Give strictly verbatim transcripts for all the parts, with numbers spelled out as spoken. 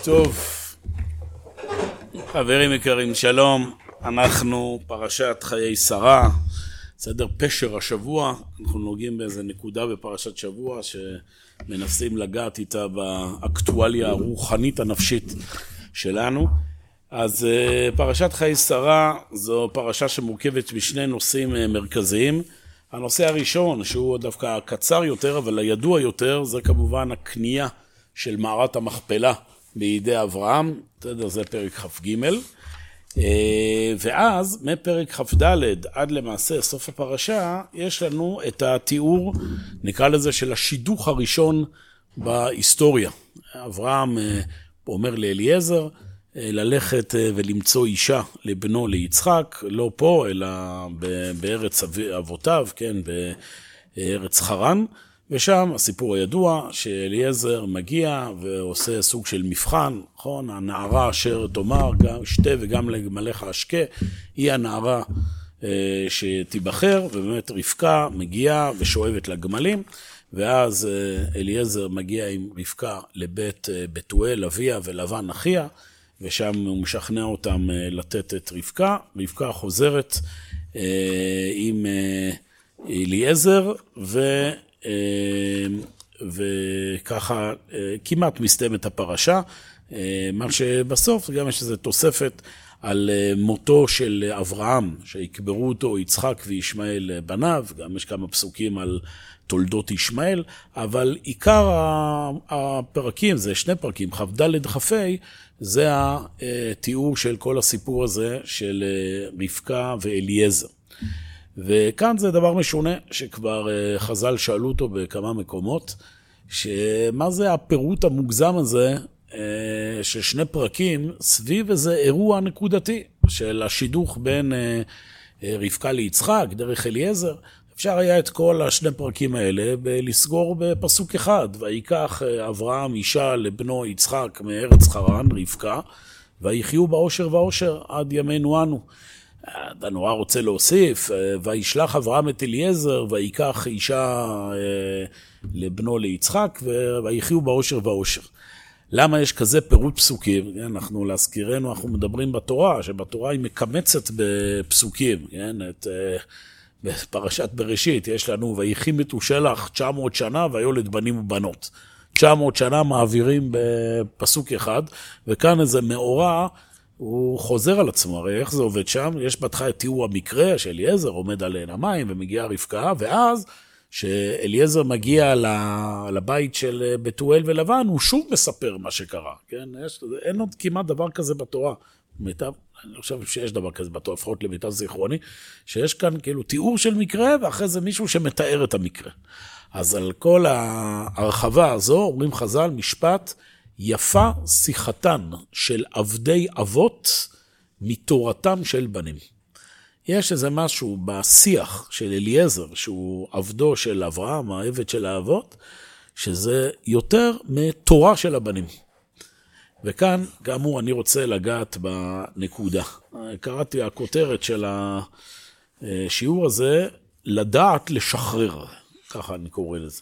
טוב, חברים יקרים, שלום. אנחנו פרשת חיי שרה, סדר פשר השבוע. אנחנו נוגעים באיזה נקודה בפרשת שבוע שמנסים לגעת איתה באקטואליה הרוחנית הנפשית שלנו. אז פרשת חיי שרה זו פרשה שמורכבת משני נושאים מרכזיים. הנושא הראשון, שהוא דווקא קצר יותר אבל הידוע יותר, זה כמובן הקנייה של מערת המכפלה בידי אברהם. זה פרק כ"ג, ואז מפרק כ"ד עד למעשה סוף הפרשה יש לנו את התיאור, נקרא לזה, של השידוך הראשון בהיסטוריה. אברהם אומר לאליעזר ללכת ולמצוא אישה לבנו ליצחק, לא פה אלא בארץ אבותיו, כן, בארץ חרן. ושם הסיפור הידוע שאליעזר מגיע ועושה סוג של מבחן, נכון? הנערה אשר תאמר גם שתה וגם לגמליך אשקה, היא הנערה אה, שתיבחר, ובאמת רבקה מגיעה ושואבת לגמלים, ואז אה, אליעזר מגיע עם רבקה לבית אה, בתואל אביה ולבן אחיה, ושם הוא משכנע אותם אה, לתת את רבקה. רבקה חוזרת אה, עם אה, אליעזר ו... וככה כמעט מסתיימת הפרשה. מה שבסוף גם יש איזו תוספת על מותו של אברהם, שיקברו אותו יצחק וישמעאל בניו, גם יש כמה פסוקים על תולדות ישמעאל, אבל עיקר הפרקים, זה שני פרקים, כ"ד כ"ה, זה התיאור של כל הסיפור הזה של רבקה ואליעזר. וכאן זה דבר משונה, שכבר חז"ל שאלו אותו בכמה מקומות, שמה זה הפירוט המוגזם הזה של שני פרקים סביב איזה אירוע נקודתי של השידוך בין רבקה ליצחק דרך אליעזר. אפשר היה את כל השני פרקים האלה לסגור בפסוק אחד, ויקח אברהם אישה לבנו יצחק מארץ חרן, רבקה, ויחיו באושר ואושר עד ימינו אנו. אתה נורא רוצה להוסיף, וישלח אברהם את אליעזר, ויקח אישה לבנו ליצחק, ויחיו באושר ואושר. למה יש כזה פירוט פסוקים? אנחנו להזכירנו, אנחנו מדברים בתורה, שבתורה היא מקמצת בפסוקים. את, בפרשת בראשית יש לנו, ויחי מתושלח תשע מאות שנה, ויולד בנים ובנות. תשע מאות שנה מעבירים בפסוק אחד, וכאן איזה מאורע, הוא חוזר על עצמו. הרי איך זה עובד שם? יש בתך את תיאור המקרה שאליעזר עומד על עין המים ומגיעה רבקה, ואז שאליעזר מגיע לבית של בתואל ולבן, הוא שוב מספר מה שקרה. כן? יש, אין עוד כמעט דבר כזה בתורה. מיטב, אני חושב שיש דבר כזה בתורה, לפחות למיטב זיכרוני, שיש כאן כאילו תיאור של מקרה, ואחרי זה מישהו שמתאר את המקרה. אז על כל ההרחבה הזו, אומרים חז"ל, משפט, יפה שיחתן של עבדי אבות מתורתם של בנים. יש איזה משהו בשיח של אליעזר, שהוא עבדו של אברהם, העבד של האבות, שזה יותר מתורה של הבנים. וכאן, כאמור, אני רוצה לגעת בנקודה. קראתי הכותרת של השיעור הזה, לדעת לשחרר, ככה אני קורא לזה.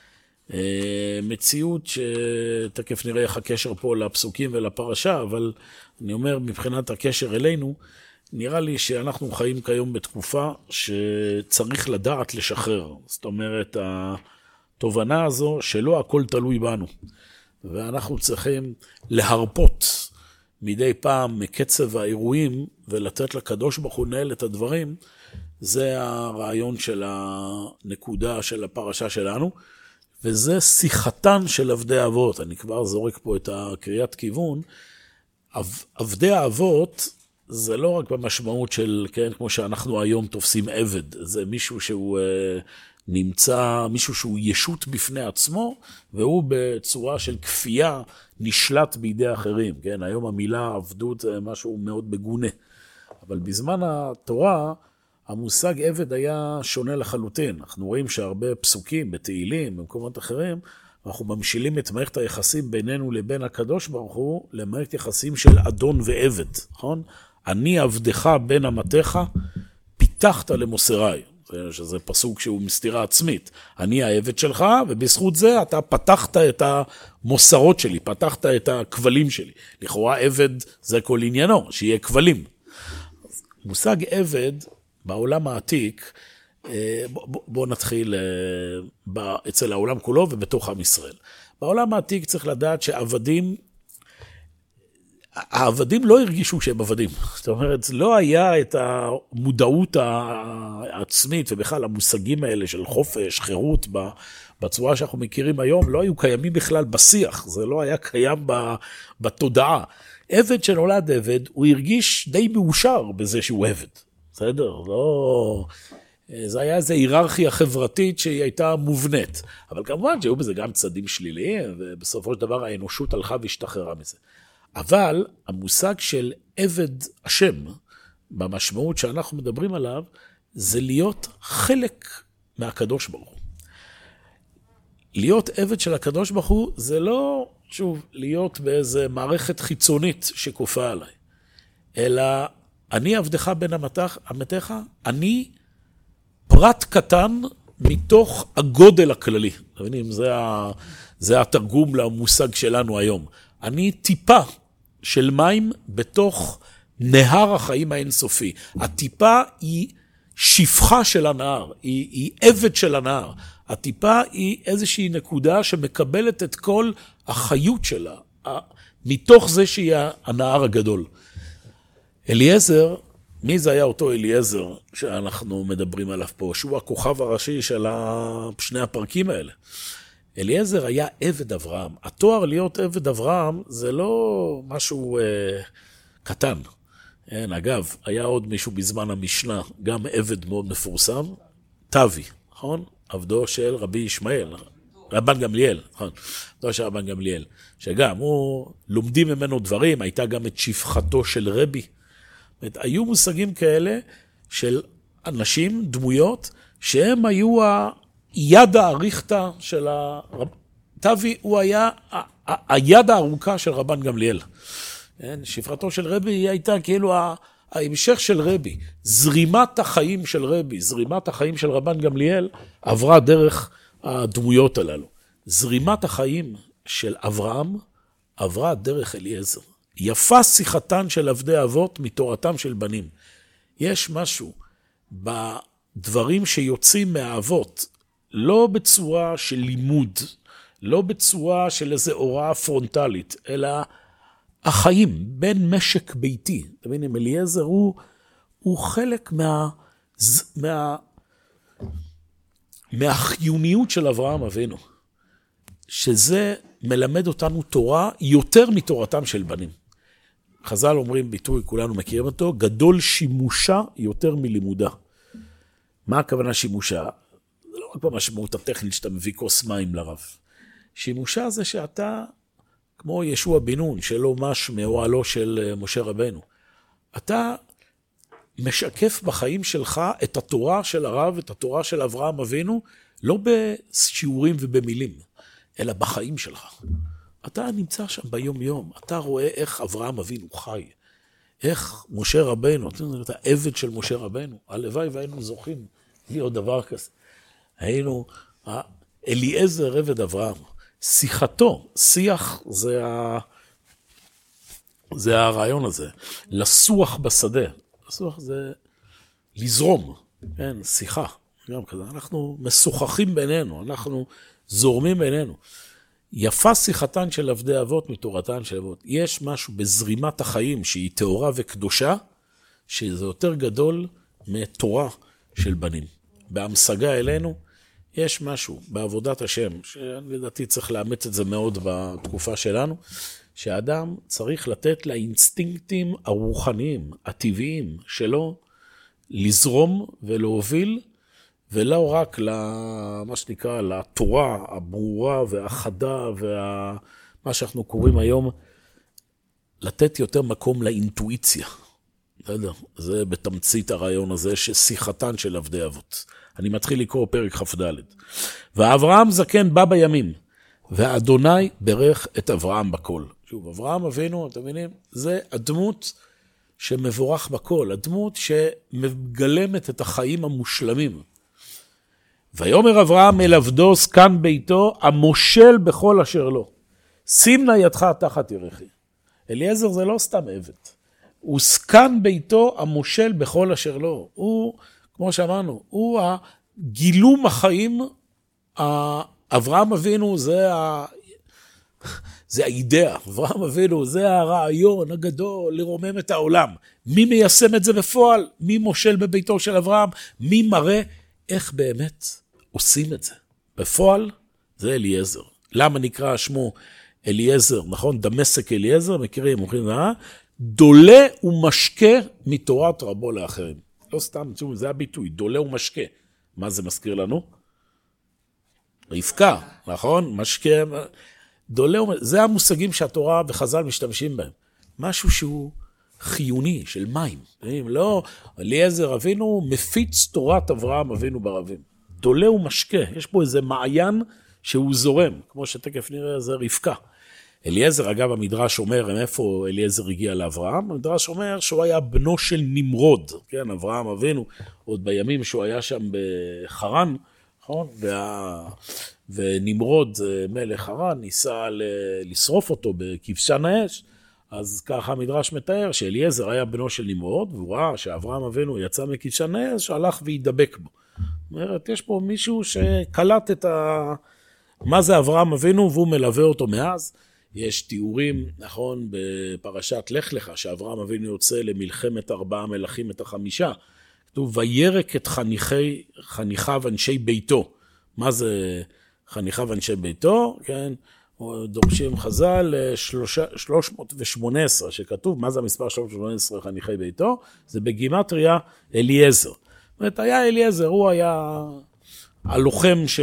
מציאות שתקף נראה איך הקשר פה לפסוקים ולפרשה, אבל אני אומר מבחינת הקשר אלינו, נראה לי שאנחנו חיים כיום בתקופה שצריך לדעת לשחרר. זאת אומרת, התובנה הזו שלא הכל תלוי בנו, ואנחנו צריכים להרפות מדי פעם מקצב האירועים ולתת לקדוש ברוך הוא לנהל את הדברים. זה הרעיון של הנקודה של הפרשה שלנו, וזה שיחתן של עבדי האבות. אני כבר זורק פה את הקריאת כיוון. עבדי האבות זה לא רק במשמעות של, כן, כמו שאנחנו היום תופסים עבד, זה מישהו שהוא נמצא, מישהו שהוא ישות בפני עצמו, והוא בצורה של כפייה נשלט בידי אחרים. כן, היום המילה עבדות זה משהו מאוד מגונה. אבל בזמן התורה, המושג עבד היה שונה לחלוטין. אנחנו רואים שהרבה פסוקים בתהילים, במקומות אחרים, אנחנו ממשילים את מערכת היחסים בינינו לבין הקדוש ברוך הוא, למערכת יחסים של אדון ועבד, נכון? אני עבדך בן אמתך, פיתחת למוסריי. שזה פסוק שהוא מסתירה עצמית. אני העבד שלך, ובזכות זה אתה פתחת את המוסרות שלי, פתחת את הכבלים שלי. לכאורה עבד זה כל עניינו, שיהיה כבלים. מושג עבד בעולם העתיק, בוא, בוא נתחיל אצל העולם כולו ובתוך עם ישראל. בעולם העתיק צריך לדעת שעבדים, העבדים לא הרגישו שהם עבדים. זאת אומרת, לא היה את המודעות העצמית, ובכלל המושגים האלה של חופש, חירות, בצורה שאנחנו מכירים היום, לא היו קיימים בכלל בשיח. זה לא היה קיים בתודעה. עבד שנולד עבד, הוא הרגיש די מאושר בזה שהוא עבד. בסדר? לא... זה היה איזו היררכיה חברתית שהיא הייתה מובנית. אבל כמובן שהיו בזה גם צדים שליליים, ובסופו של דבר האנושות הלכה והשתחררה מזה. אבל המושג של עבד השם, במשמעות שאנחנו מדברים עליו, זה להיות חלק מהקדוש ברוך הוא. להיות עבד של הקדוש ברוך הוא, זה לא, שוב, להיות באיזה מערכת חיצונית שכופה עליי, אלא אני עבדך בין עמתך, אני פרט קטן מתוך הגודל הכללי. אתם מבינים, זה, ה, זה התרגום למושג שלנו היום. אני טיפה של מים בתוך נהר החיים האינסופי. הטיפה היא שפחה של הנהר, היא, היא עבד של הנהר. הטיפה היא איזושהי נקודה שמקבלת את כל החיות שלה, מתוך זה שהיא הנהר הגדול. אליעזר, מי זה היה אותו אליעזר שאנחנו מדברים עליו פה, שהוא הכוכב הראשי של שני הפרקים האלה. אליעזר היה עבד אברהם. התואר להיות עבד אברהם זה לא משהו אה, קטן. אין, אגב, היה עוד מישהו בזמן המשנה, גם עבד מאוד מפורסם, תבי, נכון? עבדו של רבי ישמעאל, רבן גמליאל, נכון? עבדו של רבן גמליאל, שגם הוא, לומדים ממנו דברים, הייתה גם את שפחתו של רבי. זאת, היו מושגים כאלה של אנשים, דמויות, שהם היו היד האריכתא של הרב... תבי הוא היה ה... ה... היד הארוכה של רבן גמליאל. שפחתו של רבי היא הייתה כאילו ההמשך של רבי. זרימת החיים של רבי, זרימת החיים של רבן גמליאל עברה דרך הדמויות הללו. זרימת החיים של אברהם עברה דרך אליעזר. יפה שיחתן של עבדי אבות מתורתם של בנים. יש משהו בדברים שיוצאים מהאבות, לא בצורה של לימוד, לא בצורה של איזו הוראה פרונטלית, אלא החיים בין משק ביתי. אתם מבינים, אליעזר הוא, הוא חלק מה, מה, מהחיוניות של אברהם אבינו, שזה מלמד אותנו תורה יותר מתורתם של בנים. חז"ל אומרים ביטוי, כולנו מכירים אותו, גדול שימושה יותר מלימודה. מה הכוונה שימושה? זה לא רק במשמעות הטכנית שאתה מביא כוס מים לרב. שימושה זה שאתה, כמו ישוע בן נון, שלא מש מאוהלו של משה רבנו, אתה משקף בחיים שלך את התורה של הרב, את התורה של אברהם אבינו, לא בשיעורים ובמילים, אלא בחיים שלך. אתה נמצא שם ביום יום, אתה רואה איך אברהם אבינו חי, איך משה רבנו, אתה עבד של משה רבנו, הלוואי והיינו זוכים להיות דבר כזה. היינו, אליעזר עבד אברהם, שיחתו, שיח זה, ה... זה הרעיון הזה, לסוח בשדה, לסוח זה לזרום, כן, שיחה, גם כזה, אנחנו משוחחים בינינו, אנחנו זורמים בינינו. יפה שיחתן של עבדי אבות מתורתן של אבות. יש משהו בזרימת החיים שהיא תאורה וקדושה, שזה יותר גדול מתורה של בנים. בהמשגה אלינו, יש משהו בעבודת השם, שלדעתי צריך לאמץ את זה מאוד בתקופה שלנו, שהאדם צריך לתת לאינסטינקטים הרוחניים, הטבעיים שלו, לזרום ולהוביל, ולא רק למה שנקרא, לתורה הברורה והחדה, ומה שאנחנו קוראים היום, לתת יותר מקום לאינטואיציה. זה בתמצית הרעיון הזה, ששיחתן של עבדי אבות. אני מתחיל לקרוא פרק כ"ד. ואברהם זקן בא בימים, ואדוני ברך את אברהם בכל. שוב, אברהם אבינו, אתם מבינים? זה הדמות שמבורך בכל, הדמות שמגלמת את החיים המושלמים. ויאמר אברהם אל עבדו זקן ביתו, המושל בכל אשר לו. שים נא ידך תחת ירכי. אליעזר זה לא סתם עבד. הוא זקן ביתו המושל בכל אשר לו. הוא, כמו שאמרנו, הוא הגילום החיים, אברהם אבינו זה ה... זה האידאה, אברהם אבינו, זה הרעיון הגדול לרומם את העולם. מי מיישם את זה בפועל? מי מושל בביתו של אברהם? מי מראה איך באמת עושים את זה? בפועל זה אליעזר. למה נקרא שמו אליעזר, נכון? דמשק אליעזר, מכירים, אומרים, אה? דולה ומשקה מתורת רבו לאחרים. לא סתם, זה הביטוי, דולה ומשקה. מה זה מזכיר לנו? רבקה, נכון? משקה... דולה, זה המושגים שהתורה וחז"ל משתמשים בהם. משהו שהוא חיוני, של מים. לא, אליעזר אבינו מפיץ תורת אברהם אבינו ברבים. דולה ומשקה, יש פה איזה מעיין שהוא זורם, כמו שתכף נראה, זה רבקה. אליעזר, אגב, המדרש אומר, מאיפה אליעזר הגיע לאברהם? המדרש אומר שהוא היה בנו של נמרוד, כן, אברהם אבינו, עוד בימים שהוא היה שם בחרן, נכון? וה... ונמרוד מלך חרן ניסה לשרוף אותו בכבשן האש, אז ככה המדרש מתאר שאליעזר היה בנו של נמרוד, והוא ראה שאברהם אבינו יצא מכבשן האש, הלך וידבק בו. זאת אומרת, יש פה מישהו שקלט את ה... מה זה אברהם אבינו, והוא מלווה אותו מאז. יש תיאורים, נכון, בפרשת לך לך, שאברהם אבינו יוצא למלחמת ארבעה מלכים את החמישה. כתוב, וירק את חניכי, חניכיו אנשי ביתו. מה זה חניכיו אנשי ביתו? כן, דורשים חז"ל שלוש מאות ושמונה עשרה, שכתוב, מה זה המספר שלוש מאות ושמונה עשרה חניכי ביתו? זה בגימטריה אליעזר. זאת אומרת, היה אליעזר, הוא היה הלוחם ש...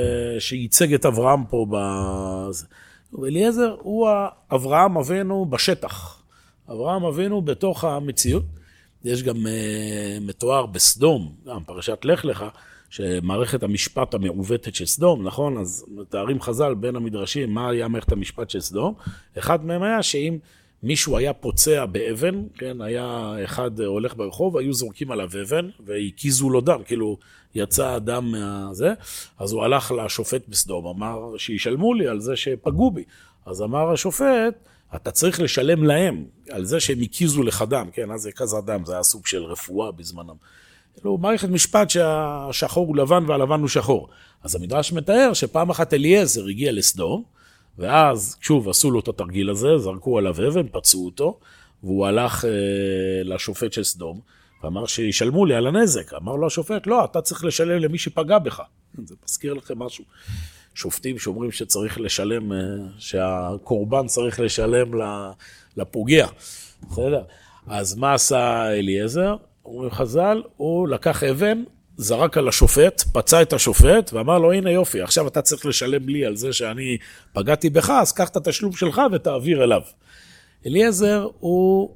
שייצג את אברהם פה בזה. אליעזר הוא אברהם אבינו בשטח. אברהם אבינו בתוך המציאות. יש גם uh, מתואר בסדום, גם פרשת לך לך, שמערכת המשפט המעוותת של סדום, נכון? אז מתארים חז"ל בין המדרשים, מה היה מערכת המשפט של סדום? אחד מהם היה שאם מישהו היה פוצע באבן, כן, היה אחד הולך ברחוב, היו זורקים עליו אבן, והקיזו לו דם, כאילו יצא הדם מהזה, אז הוא הלך לשופט בסדום, אמר שישלמו לי על זה שפגעו בי. אז אמר השופט, אתה צריך לשלם להם על זה שהם הקיזו לך דם, כן, אז זה כזה דם, זה היה סוג של רפואה בזמנם. כאילו, מערכת משפט שהשחור הוא לבן והלבן הוא שחור. אז המדרש מתאר שפעם אחת אליעזר הגיע לסדום, ואז, שוב, עשו לו את התרגיל הזה, זרקו עליו אבן, פצעו אותו, והוא הלך אה, לשופט של סדום, ואמר שישלמו לי על הנזק. אמר לו השופט, לא, אתה צריך לשלם למי שפגע בך. זה מזכיר לכם משהו. שופטים שאומרים שצריך לשלם, שהקורבן צריך לשלם לפוגע. בסדר? אז מה עשה אליעזר? אומרים חז"ל, הוא לקח אבן, זרק על השופט, פצע את השופט, ואמר לו, הנה יופי, עכשיו אתה צריך לשלם לי על זה שאני פגעתי בך, אז קח את התשלום שלך ותעביר אליו. אליעזר הוא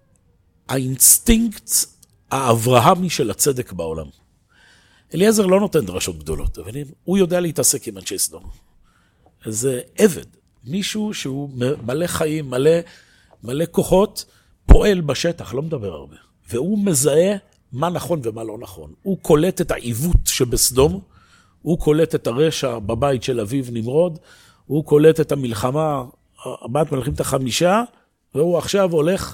האינסטינקט האברהמי של הצדק בעולם. אליעזר לא נותן דרשות גדולות, אבל הוא יודע להתעסק עם אנשי סדום. זה עבד, מישהו שהוא מלא חיים, מלא, מלא כוחות, פועל בשטח, לא מדבר הרבה. והוא מזהה מה נכון ומה לא נכון. הוא קולט את העיוות שבסדום, הוא קולט את הרשע בבית של אביו נמרוד, הוא קולט את המלחמה, הבאת מלחמת החמישה, והוא עכשיו הולך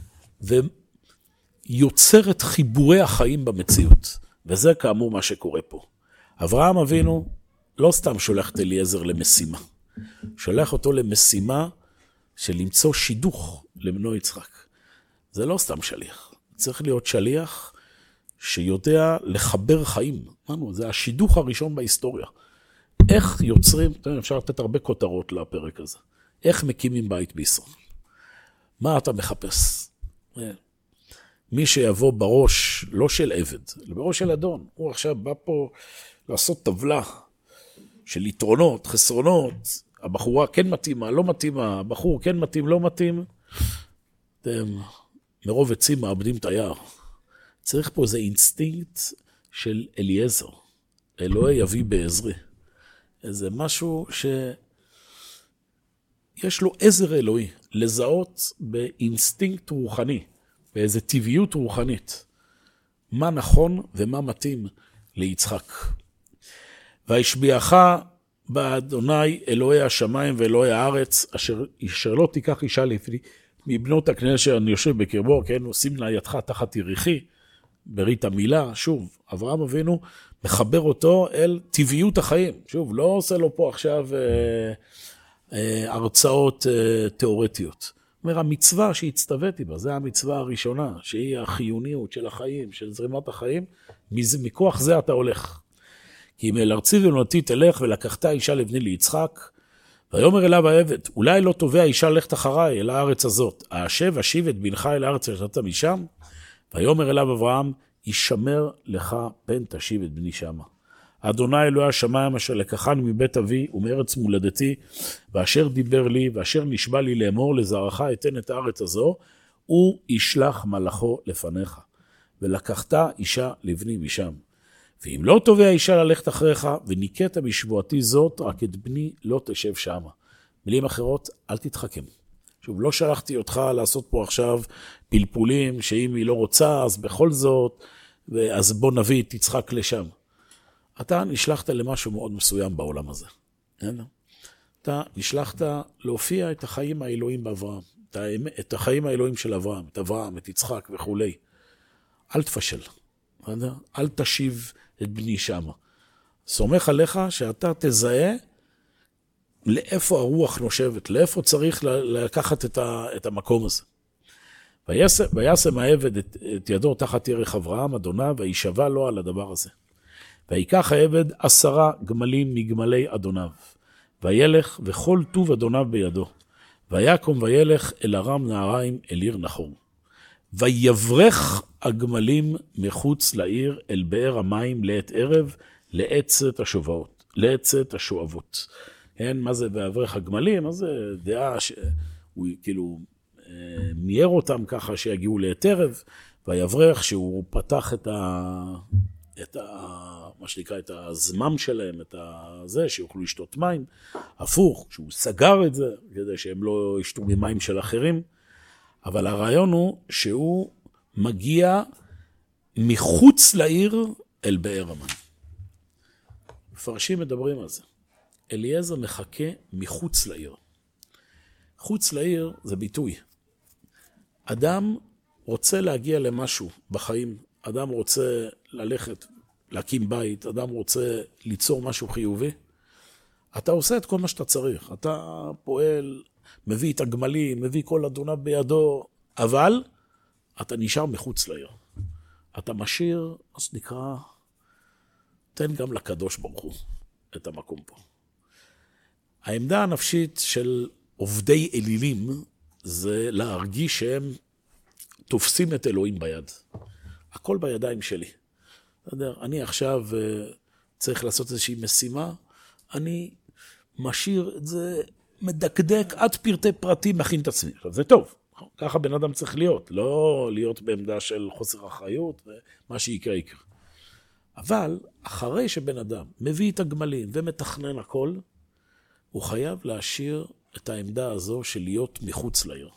ויוצר את חיבורי החיים במציאות. וזה כאמור מה שקורה פה. אברהם אבינו לא סתם שולח את אליעזר למשימה. שולח אותו למשימה של למצוא שידוך לבנו יצחק. זה לא סתם שליח. צריך להיות שליח שיודע לחבר חיים. זה השידוך הראשון בהיסטוריה. איך יוצרים, אפשר לתת הרבה כותרות לפרק הזה. איך מקימים בית בישראל? מה אתה מחפש? מי שיבוא בראש, לא של עבד, אלא בראש של אדון. הוא עכשיו בא פה לעשות טבלה של יתרונות, חסרונות. הבחורה כן מתאימה, לא מתאימה, הבחור כן מתאים, לא מתאים. אתם מרוב עצים מאבדים את היער. צריך פה איזה אינסטינקט של אליעזר. אלוהי יביא בעזרי. איזה משהו שיש לו עזר אלוהי, לזהות באינסטינקט רוחני, באיזה טבעיות רוחנית, מה נכון ומה מתאים ליצחק. והשביעך באדוני אלוהי השמיים ואלוהי הארץ, אשר, אשר לא תיקח אישה לפני מבנות הכנעני אשר אני יושב בקרבו, כן, עושים לה ידך תחת יריחי, ברית המילה, שוב, אברהם אבינו מחבר אותו אל טבעיות החיים, שוב, לא עושה לו פה עכשיו אה, אה, הרצאות אה, תיאורטיות. אומר, המצווה שהצטוויתי בה, זה המצווה הראשונה, שהיא החיוניות של החיים, של זרימת החיים, מכוח זה אתה הולך. כי אם אל ארצי ולמולדתי תלך ולקחת אישה לבני ליצחק, ויאמר אליו העבד, אולי לא תובע אישה לכת אחריי אל הארץ הזאת, האשב אשיב את בנך אל הארץ שיצאת משם, ויאמר אליו אברהם, ישמר לך פן תשיב את בני שמה. אדוני אלוהי השמיים אשר לקחני מבית אבי ומארץ מולדתי, ואשר דיבר לי ואשר נשבע לי לאמור לזרעך אתן את הארץ הזו, הוא ישלח מלאכו לפניך, ולקחת אישה לבני משם. ואם לא תובע אישה ללכת אחריך, וניקית בשבועתי זאת, רק את בני לא תשב שמה. מילים אחרות, אל תתחכם. שוב, לא שלחתי אותך לעשות פה עכשיו פלפולים, שאם היא לא רוצה, אז בכל זאת, אז בוא נביא את יצחק לשם. אתה נשלחת למשהו מאוד מסוים בעולם הזה. אתה נשלחת להופיע את החיים האלוהים באברהם, את החיים האלוהים של אברהם, את אברהם, את יצחק וכו'. אל תפשל, אל תשיב את בני שמה. סומך עליך שאתה תזהה לאיפה הרוח נושבת, לאיפה צריך לקחת את המקום הזה. וישם העבד את, את ידו תחת ירך אברהם, אדוניו, וישבע לו על הדבר הזה. ויקח העבד עשרה גמלים מגמלי אדוניו, וילך וכל טוב אדוניו בידו. ויקום וילך אל ארם נהריים אל עיר נחור. ויברך הגמלים מחוץ לעיר אל באר המים לעת ערב, לעצת השובעות, לעצת השואבות. כן, מה זה ויברך הגמלים? מה זה דעה שהוא כאילו מייר אותם ככה שיגיעו לעת ערב, ויברך שהוא פתח את ה... את ה... מה שנקרא, את הזמם שלהם, את זה, שיוכלו לשתות מים, הפוך, שהוא סגר את זה, כדי שהם לא ישתו ממים של אחרים, אבל הרעיון הוא שהוא מגיע מחוץ לעיר אל באר המים. מפרשים מדברים על זה. אליעזר מחכה מחוץ לעיר. חוץ לעיר זה ביטוי. אדם רוצה להגיע למשהו בחיים, אדם רוצה ללכת, להקים בית, אדם רוצה ליצור משהו חיובי, אתה עושה את כל מה שאתה צריך. אתה פועל, מביא את הגמלים, מביא כל אדוניו בידו, אבל אתה נשאר מחוץ לעיר. אתה משאיר, אז נקרא, תן גם לקדוש ברוך הוא את המקום פה. העמדה הנפשית של עובדי אלילים זה להרגיש שהם תופסים את אלוהים ביד. הכל בידיים שלי. אני עכשיו צריך לעשות איזושהי משימה, אני משאיר את זה, מדקדק עד פרטי פרטים, מכין את עצמי. עכשיו, זה טוב, ככה בן אדם צריך להיות, לא להיות בעמדה של חוסר אחריות, ומה שיקרה יקרה. אבל אחרי שבן אדם מביא את הגמלים ומתכנן הכל, הוא חייב להשאיר את העמדה הזו של להיות מחוץ לעיר.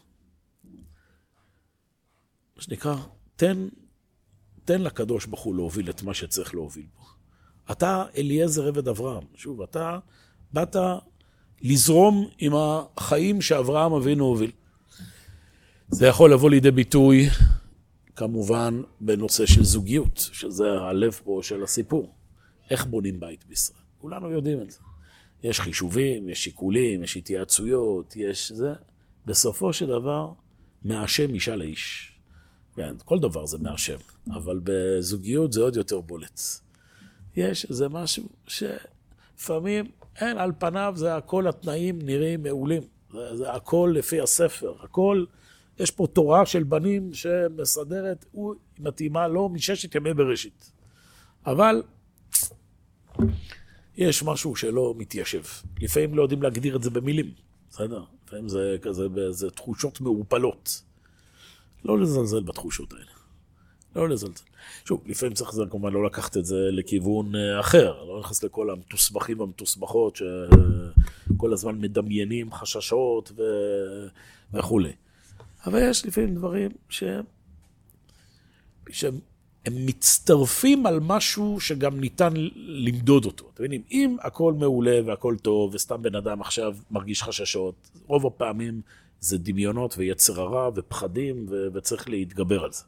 מה שנקרא, תן, תן לקדוש ברוך הוא להוביל את מה שצריך להוביל בו. אתה אליעזר עבד אברהם, שוב, אתה באת לזרום עם החיים שאברהם אבינו הוביל. זה יכול לבוא לידי ביטוי, כמובן, בנושא של זוגיות, שזה הלב פה של הסיפור. איך בונים בית בישראל? כולנו יודעים את זה. יש חישובים, יש שיקולים, יש התייעצויות, יש זה. בסופו של דבר, מהשם אישה לאיש. כן, כל דבר זה מהשם, אבל בזוגיות זה עוד יותר בולט. יש איזה משהו שלפעמים, אין, על פניו זה הכל התנאים נראים מעולים. זה, זה הכל לפי הספר, הכל, יש פה תורה של בנים שמסדרת, הוא מתאימה לו מששת ימי בראשית. אבל יש משהו שלא מתיישב. לפעמים לא יודעים להגדיר את זה במילים. בסדר? לפעמים זה כזה, זה תחושות מעופלות. לא לזלזל בתחושות האלה. לא לזלזל. שוב, לפעמים צריך זה כמובן לא לקחת את זה לכיוון אחר. לא נכנס לכל המתוסבכים והמתוסבכות שכל הזמן מדמיינים חששות ו... וכו'. אבל יש לפעמים דברים ש... שהם הם מצטרפים על משהו שגם ניתן למדוד אותו. אתם מבינים, אם הכל מעולה והכל טוב, וסתם בן אדם עכשיו מרגיש חששות, רוב הפעמים זה דמיונות ויצר הרע ופחדים, ו- וצריך להתגבר על זה.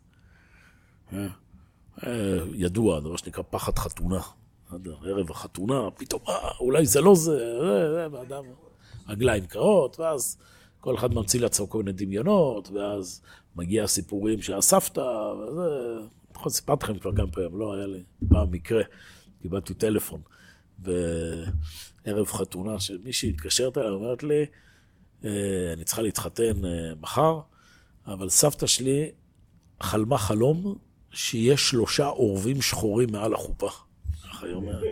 ידוע, דבר שנקרא פחד חתונה. ערב החתונה, פתאום, אה, אולי זה לא זה, ואדם, רגליים קרעות, ואז כל אחד ממציא לעצמו כל מיני דמיונות, ואז מגיע סיפורים שהסבתא, וזה, נכון, סיפרתי לכם כבר גם פעם, לא היה לי פעם מקרה, קיבלתי טלפון, בערב חתונה, שמישהי התקשרת אליי, אומרת לי, אני צריכה להתחתן מחר, אבל סבתא שלי חלמה חלום, שיש שלושה עורבים שחורים מעל החופה. ככה היא אומרת.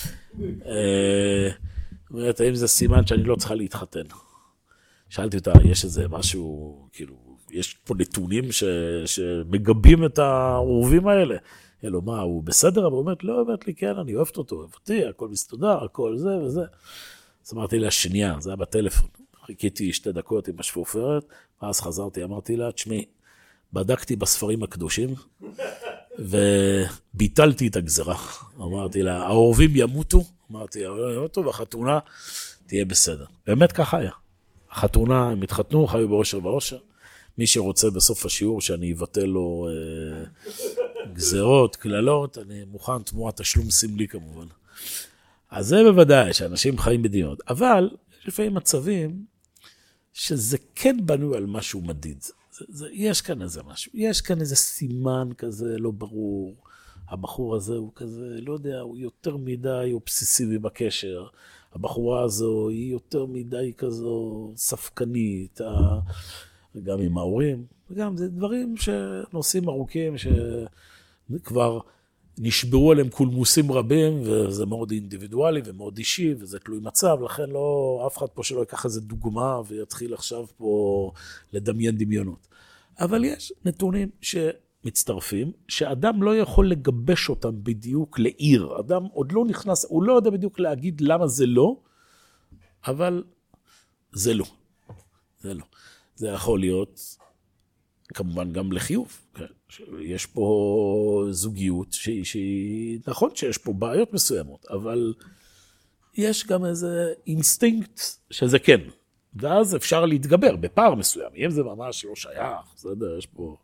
אומרת, האם זה סימן שאני לא צריכה להתחתן? שאלתי אותה, יש איזה משהו, כאילו, יש פה נתונים ש, שמגבים את העורבים האלה. אלו, מה, הוא בסדר? אבל אומרת, לא, אומרת לי, כן, אני אוהבת אותו, אוהב אותי, הכל מסתדר, הכל זה וזה. אז אמרתי לה, שנייה, זה היה בטלפון. חיכיתי שתי דקות עם השפופרת, ואז חזרתי, אמרתי לה, תשמעי, בדקתי בספרים הקדושים, וביטלתי את הגזרה. אמרתי לה, העורבים ימותו, אמרתי, ימותו, והחתונה תהיה בסדר. באמת ככה היה. החתונה, הם התחתנו, חיו באושר באושר. מי שרוצה בסוף השיעור שאני אבטל לו אה, גזרות, כללות, אני מוכן תמורת תשלום סמלי כמובן. אז זה בוודאי, שאנשים חיים בדמיונות. אבל יש לפעמים מצבים שזה כן בנוי על משהו מדיד. זה, זה, יש כאן איזה משהו, יש כאן איזה סימן כזה לא ברור. הבחור הזה הוא כזה, לא יודע, הוא יותר מדי אובססיבי בקשר. הבחורה הזו היא יותר מדי כזו ספקנית, גם עם ההורים. וגם זה דברים שנושאים ארוכים שכבר נשברו עליהם קולמוסים רבים, וזה מאוד אינדיבידואלי ומאוד אישי, וזה תלוי מצב, לכן לא, אף אחד פה שלא ייקח איזה דוגמה, ויתחיל עכשיו פה לדמיין דמיונות. אבל יש נתונים שמצטרפים, שאדם לא יכול לגבש אותם בדיוק לעיר. אדם עוד לא נכנס, הוא לא יודע בדיוק להגיד למה זה לא, אבל זה לא. זה לא. זה יכול להיות כמובן גם לחיוב. יש פה זוגיות שהיא, שהיא, נכון שיש פה בעיות מסוימות, אבל יש גם איזה אינסטינקט שזה כן. ואז אפשר להתגבר בפער מסוים. אם זה ממש לא שייך, זה יודע, יש פה,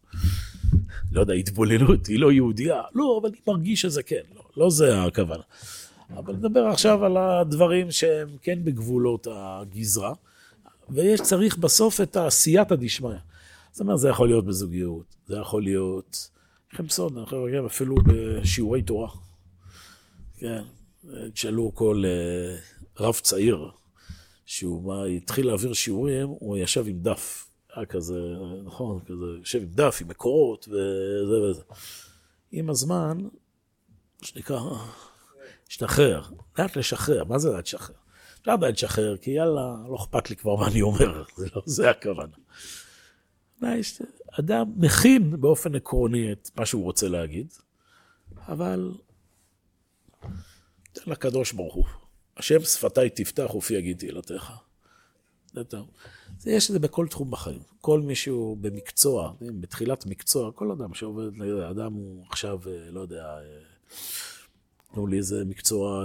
לא יודע, התבוללות, היא לא יהודיה. לא, אבל אני מרגיש שזה כן. לא, לא זה הכוונה. אבל נדבר עכשיו על הדברים שהם כן בגבולות הגזרה, ויש צריך בסוף את העשיית הדשמיא. זאת אומרת, זה יכול להיות בזוגיות, זה יכול להיות, לכם סוד, אפילו בשיעורי תורה. כן, תשאלו כל רב צעיר, שהוא התחיל להעביר שיעורים, הוא ישב עם דף, היה כזה, נכון, כזה, ישב עם דף, עם מקורות, וזה וזה. עם הזמן, שנקרא, השתחרר, לאט לשחרר, מה זה לאט לשחרר? אפשר לאט לשחרר, כי יאללה, לא אכפת לי כבר מה אני אומר, זה לא, זה הכוונה. אדם מכין באופן עקרוני את מה שהוא רוצה להגיד, אבל תן לקדוש ברוך הוא. השם שפתיי תפתח ופי יגיד תהילתך. זה טוב. זה יש את זה בכל תחום בחיים. כל מישהו במקצוע, בתחילת מקצוע, כל אדם שעובד, אדם הוא עכשיו, לא יודע, תנו לי איזה מקצוע,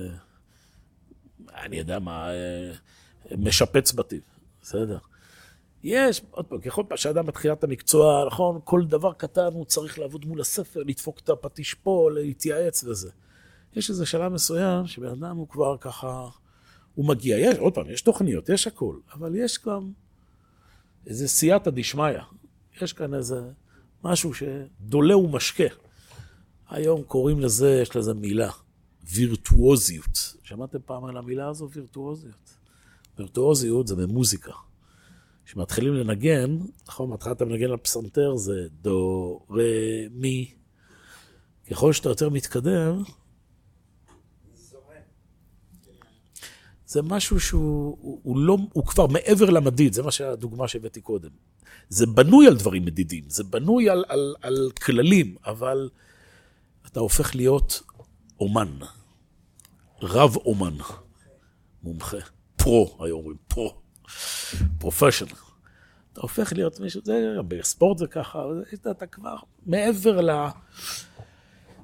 אני יודע מה, משפץ בתים, בסדר? יש, עוד פעם, ככל פעם שאדם בתחילת המקצוע, נכון, כל דבר קטן הוא צריך לעבוד מול הספר, לדפוק את הפטיש פה, להתייעץ וזה. יש איזה שלב מסוים שבן אדם הוא כבר ככה, הוא מגיע, יש, עוד פעם, יש תוכניות, יש הכל, אבל יש גם איזה סייעתא דשמיא. יש כאן איזה משהו שדולה ומשקה. היום קוראים לזה, יש לזה מילה, וירטואוזיות. שמעתם פעם על המילה הזו, וירטואוזיות? וירטואוזיות זה במוזיקה. כשמתחילים לנגן, נכון, מתחילת המנגן על פסנתר זה דו, רה, מי. ככל שאתה יותר מתקדם, זה משהו שהוא הוא, הוא לא, הוא כבר מעבר למדיד, זה מה שהדוגמה שהבאתי קודם. זה בנוי על דברים מדידים, זה בנוי על, על, על כללים, אבל אתה הופך להיות אומן, רב אומן, מומחה, פרו, היום אומרים, פרו. פרופשנל. אתה הופך להיות מישהו, זה, בספורט זה ככה, אתה כבר מעבר ל...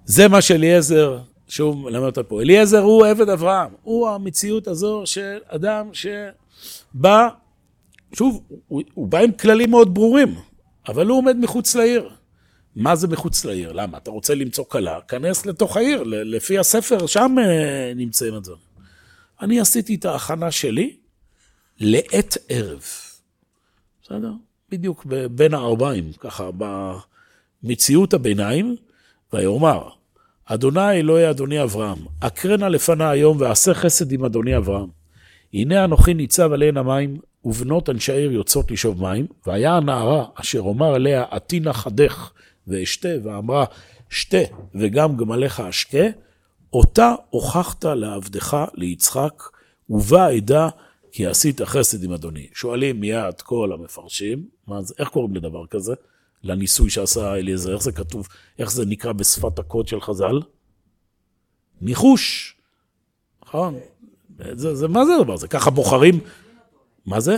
זה מה שאליעזר, שוב למד אותה פה, אליעזר הוא עבד אברהם, הוא המציאות הזו של אדם שבא, שוב, הוא, הוא בא עם כללים מאוד ברורים, אבל הוא עומד מחוץ לעיר. מה זה מחוץ לעיר? למה? אתה רוצה למצוא קלה, כנס לתוך העיר, לפי הספר, שם נמצאים את זה. אני עשיתי את ההכנה שלי לעת ערב. בסדר? בדיוק בין הארבעים, ככה, במציאות הביניים, ויאמר, אדוני אלוהי אדוני אברהם, אקרנה לפנה היום ועשה חסד עם אדוני אברהם. הנה אנוכי ניצב עליהן המים, ובנות אנשי העיר יוצאות לשאוב מים, והיה הנערה אשר אומר עליה, עתינה חדך ואשתה, ואמרה, שתה וגם גמליך אשקה, אותה הוכחת לעבדך ליצחק, ובא עדה כי עשית חסד עם אדוני. שואלים מיד כל המפרשים, מה זה, איך קוראים לדבר כזה? לניסוי שעשה אליעזר, איך זה כתוב, איך זה נקרא בשפת הקוד של חז"ל? ניחוש. נכון. זה, זה, מה זה דבר? זה ככה בוחרים. מה זה?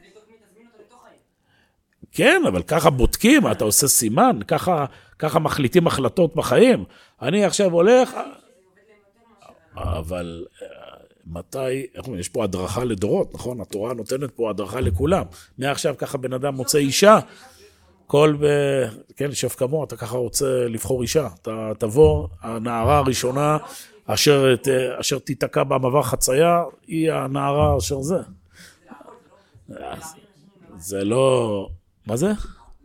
כן, אבל ככה בודקים, אתה עושה סימן, ככה, ככה מחליטים החלטות בחיים. אני עכשיו הולך, אבל מתי, יש פה הדרכה לדורות, נכון? התורה נותנת פה הדרכה לכולם. מעכשיו ככה בן אדם מוצא אישה, כל, ב... כן, שף כמו, אתה ככה רוצה לבחור אישה. אתה תבוא, הנערה הראשונה, אשר, אשר תתקע במעבר חצייה, היא הנערה אשר זה. זה לא... מה זה?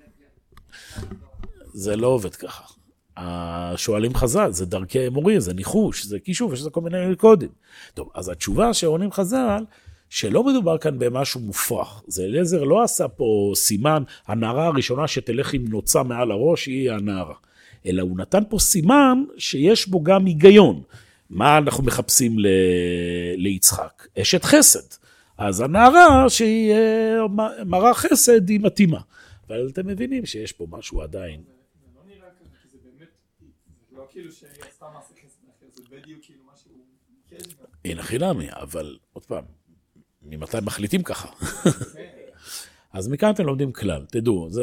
זה לא עובד ככה. השואלים חז"ל, זה דרכי אמורי, זה ניחוש, זה קישוף, יש זה כל מיני קודים. טוב, אז התשובה שעונים חז"ל, שלא מדובר כאן במשהו מופרך. זה אליעזר לא עשה פה סימן, הנערה הראשונה שתלך עם נוצה מעל הראש היא הנערה. אלא הוא נתן פה סימן שיש בו גם היגיון. מה אנחנו מחפשים ל... ליצחק? אשת חסד. אז הנערה שהיא מראה חסד היא מתאימה. אבל אתם מבינים שיש פה משהו עדיין. זה לא נראה כזה, כי זה באמת, זה לא כאילו שהיא עשתה מעשה חסד אחר, זה בדיוק כאילו משהו יש גם. אין חינמי, אבל עוד פעם, ממתי מחליטים ככה? אז מכאן אתם לומדים כלל, תדעו, זה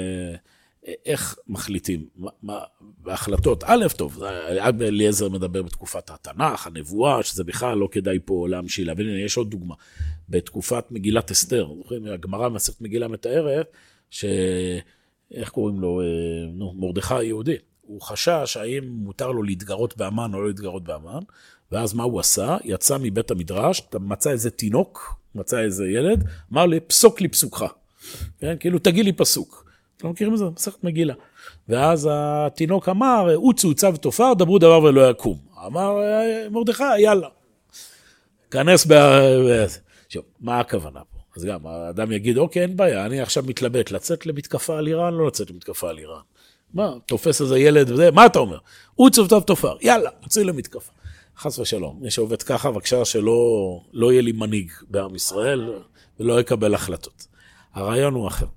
איך מחליטים, בהחלטות, א' טוב, אליעזר מדבר בתקופת התנ"ך, הנבואה, שזה בכלל לא כדאי פה להמשיל, אבל הנה, יש עוד דוגמה, בתקופת מגילת אסתר, הגמרא במסכת מגילה מתארת, שאיך קוראים לו, נו, מרדכי היהודי, הוא חשש האם מותר לו להתגרות באמן או לא להתגרות באמן, ואז מה הוא עשה? יצא מבית המדרש, מצא איזה תינוק, מצא איזה ילד, אמר לי, פסוק לי פסוקך. כן? כאילו, תגיד לי פסוק. אתם לא מכירים את זה? מסכת מגילה. ואז התינוק אמר, עוצו צו תופר, דברו דבר ולא יקום. אמר מרדכי, יאללה. כנס ב... שוב, מה הכוונה פה? אז גם, האדם יגיד, אוקיי, אין בעיה, אני עכשיו מתלבט, לצאת למתקפה על איראן, לא לצאת למתקפה על איראן. מה, תופס איזה ילד וזה, מה אתה אומר? עוצו צו תופר, יאללה, יוצא למתקפה. חס ושלום, מי שעובד ככה, בבקשה שלא לא יהיה לי מנהיג בעם ישראל, ולא יקבל החלטות. הרעיון הוא אחר.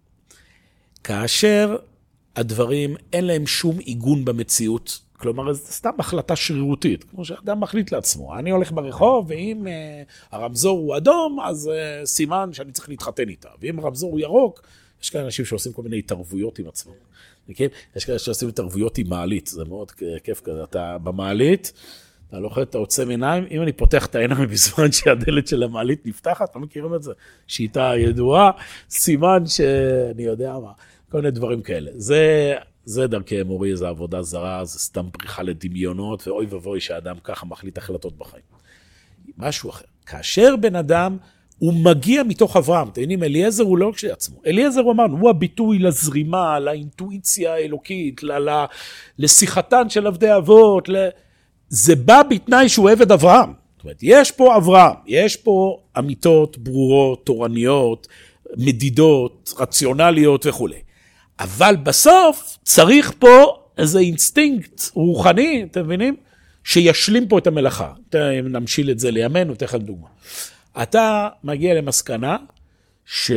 כאשר הדברים אין להם שום עיגון במציאות, כלומר, זה סתם החלטה שרירותית, כמו שאדם מחליט לעצמו. אני הולך ברחוב, ואם uh, הרמזור הוא אדום, אז uh, סימן שאני צריך להתחתן איתה. ואם הרמזור הוא ירוק, יש כאלה אנשים שעושים כל מיני התערבויות עם עצמם. יש כאלה שעושים התערבויות עם מעלית, זה מאוד כיף כזה. אתה במעלית, אתה לוחת, אתה עוצם עיניים, אם אני פותח את העיניים בזמן שהדלת של המעלית נפתחת, לא מכירים את זה? שיטה ידועה, סימן שאני יודע מה, כל מיני דברים כאלה. זה, זה דרכי אמורי, זה עבודה זרה, זה סתם פריחה לדמיונות, ואוי ובוי שהאדם ככה מחליט החלטות בחיים. משהו אחר. כאשר בן אדם, הוא מגיע מתוך אברהם, אתם יודעים, אליעזר הוא לא כשעצמו. אליעזר הוא אמרנו, הוא הביטוי לזרימה, לאינטואיציה האלוקית, ל- ל- לשיחתן של עבדי אבות, ל- זה בא בתנאי שהוא עבד אברהם. זאת אומרת, יש פה אברהם, יש פה אמיתות ברורות, תורניות, מדידות, רציונליות וכו'. אבל בסוף צריך פה איזה אינסטינקט רוחני, אתם מבינים? שישלים פה את המלאכה. נמשיל את זה לימינו, תכף דוגמה. אתה מגיע למסקנה ש...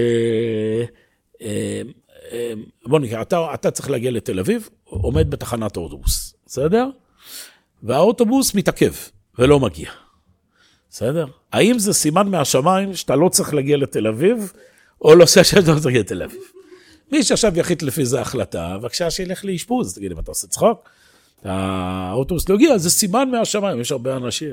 בוא נקרא, אתה, אתה צריך להגיע לתל אביב, עומד בתחנת האוטובוס, בסדר? והאוטובוס מתעכב ולא מגיע. בסדר? האם זה סימן מהשמיים שאתה לא צריך להגיע לתל אביב, או לא שאתה לא צריך להגיע לתל אביב? מי שעכשיו יחליט לפי זה החלטה, בבקשה שילך לאשפוז, תגיד אם אתה עושה צחוק, האוטובוס לא הגיע, זה סימן מהשמיים, יש הרבה אנשים.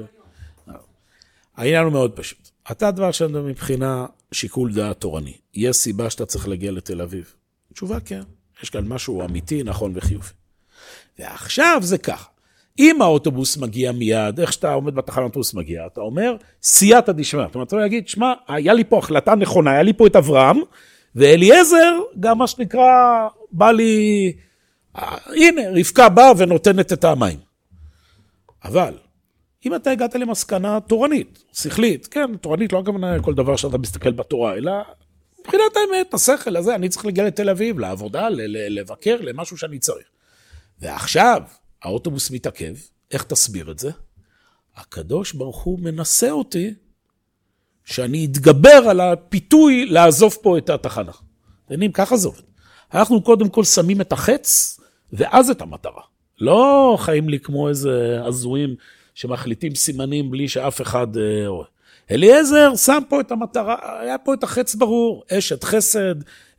העניין הוא מאוד פשוט. אתה דבר שלנו מבחינה שיקול דעת תורני. יש סיבה שאתה צריך להגיע לתל אביב? תשובה כן. יש כאן משהו אמיתי, נכון וחיובי. ועכשיו זה ככה. אם האוטובוס מגיע מיד, איך שאתה עומד בתחנת האוטובוס מגיע, אתה אומר, סייעתא דשמיא. זאת אומרת, אתה להגיד, שמע, היה לי פה החלטה נכונה, היה לי פה את אברהם, ואליעזר, גם מה שנקרא, בא לי, הנה, רבקה באה ונותנת את המים. אבל, אם אתה הגעת למסקנה תורנית, שכלית, כן, תורנית לא גם כל דבר שאתה מסתכל בתורה, אלא מבחינת האמת, השכל הזה, אני צריך להגיע לתל אביב, לעבודה, לבקר, למשהו שאני צריך. ועכשיו, האוטובוס מתעכב, איך תסביר את זה? הקדוש ברוך הוא מנסה אותי, שאני אתגבר על הפיתוי לעזוב פה את התחנה. תנים, ככה זה עובד. אנחנו קודם כל שמים את החץ, ואז את המטרה. לא חיים לי כמו איזה עזויים, שמחליטים סימנים בלי שאף אחד רואה. אליעזר שם פה את המטרה, היה פה את החץ ברור, אשת חסד,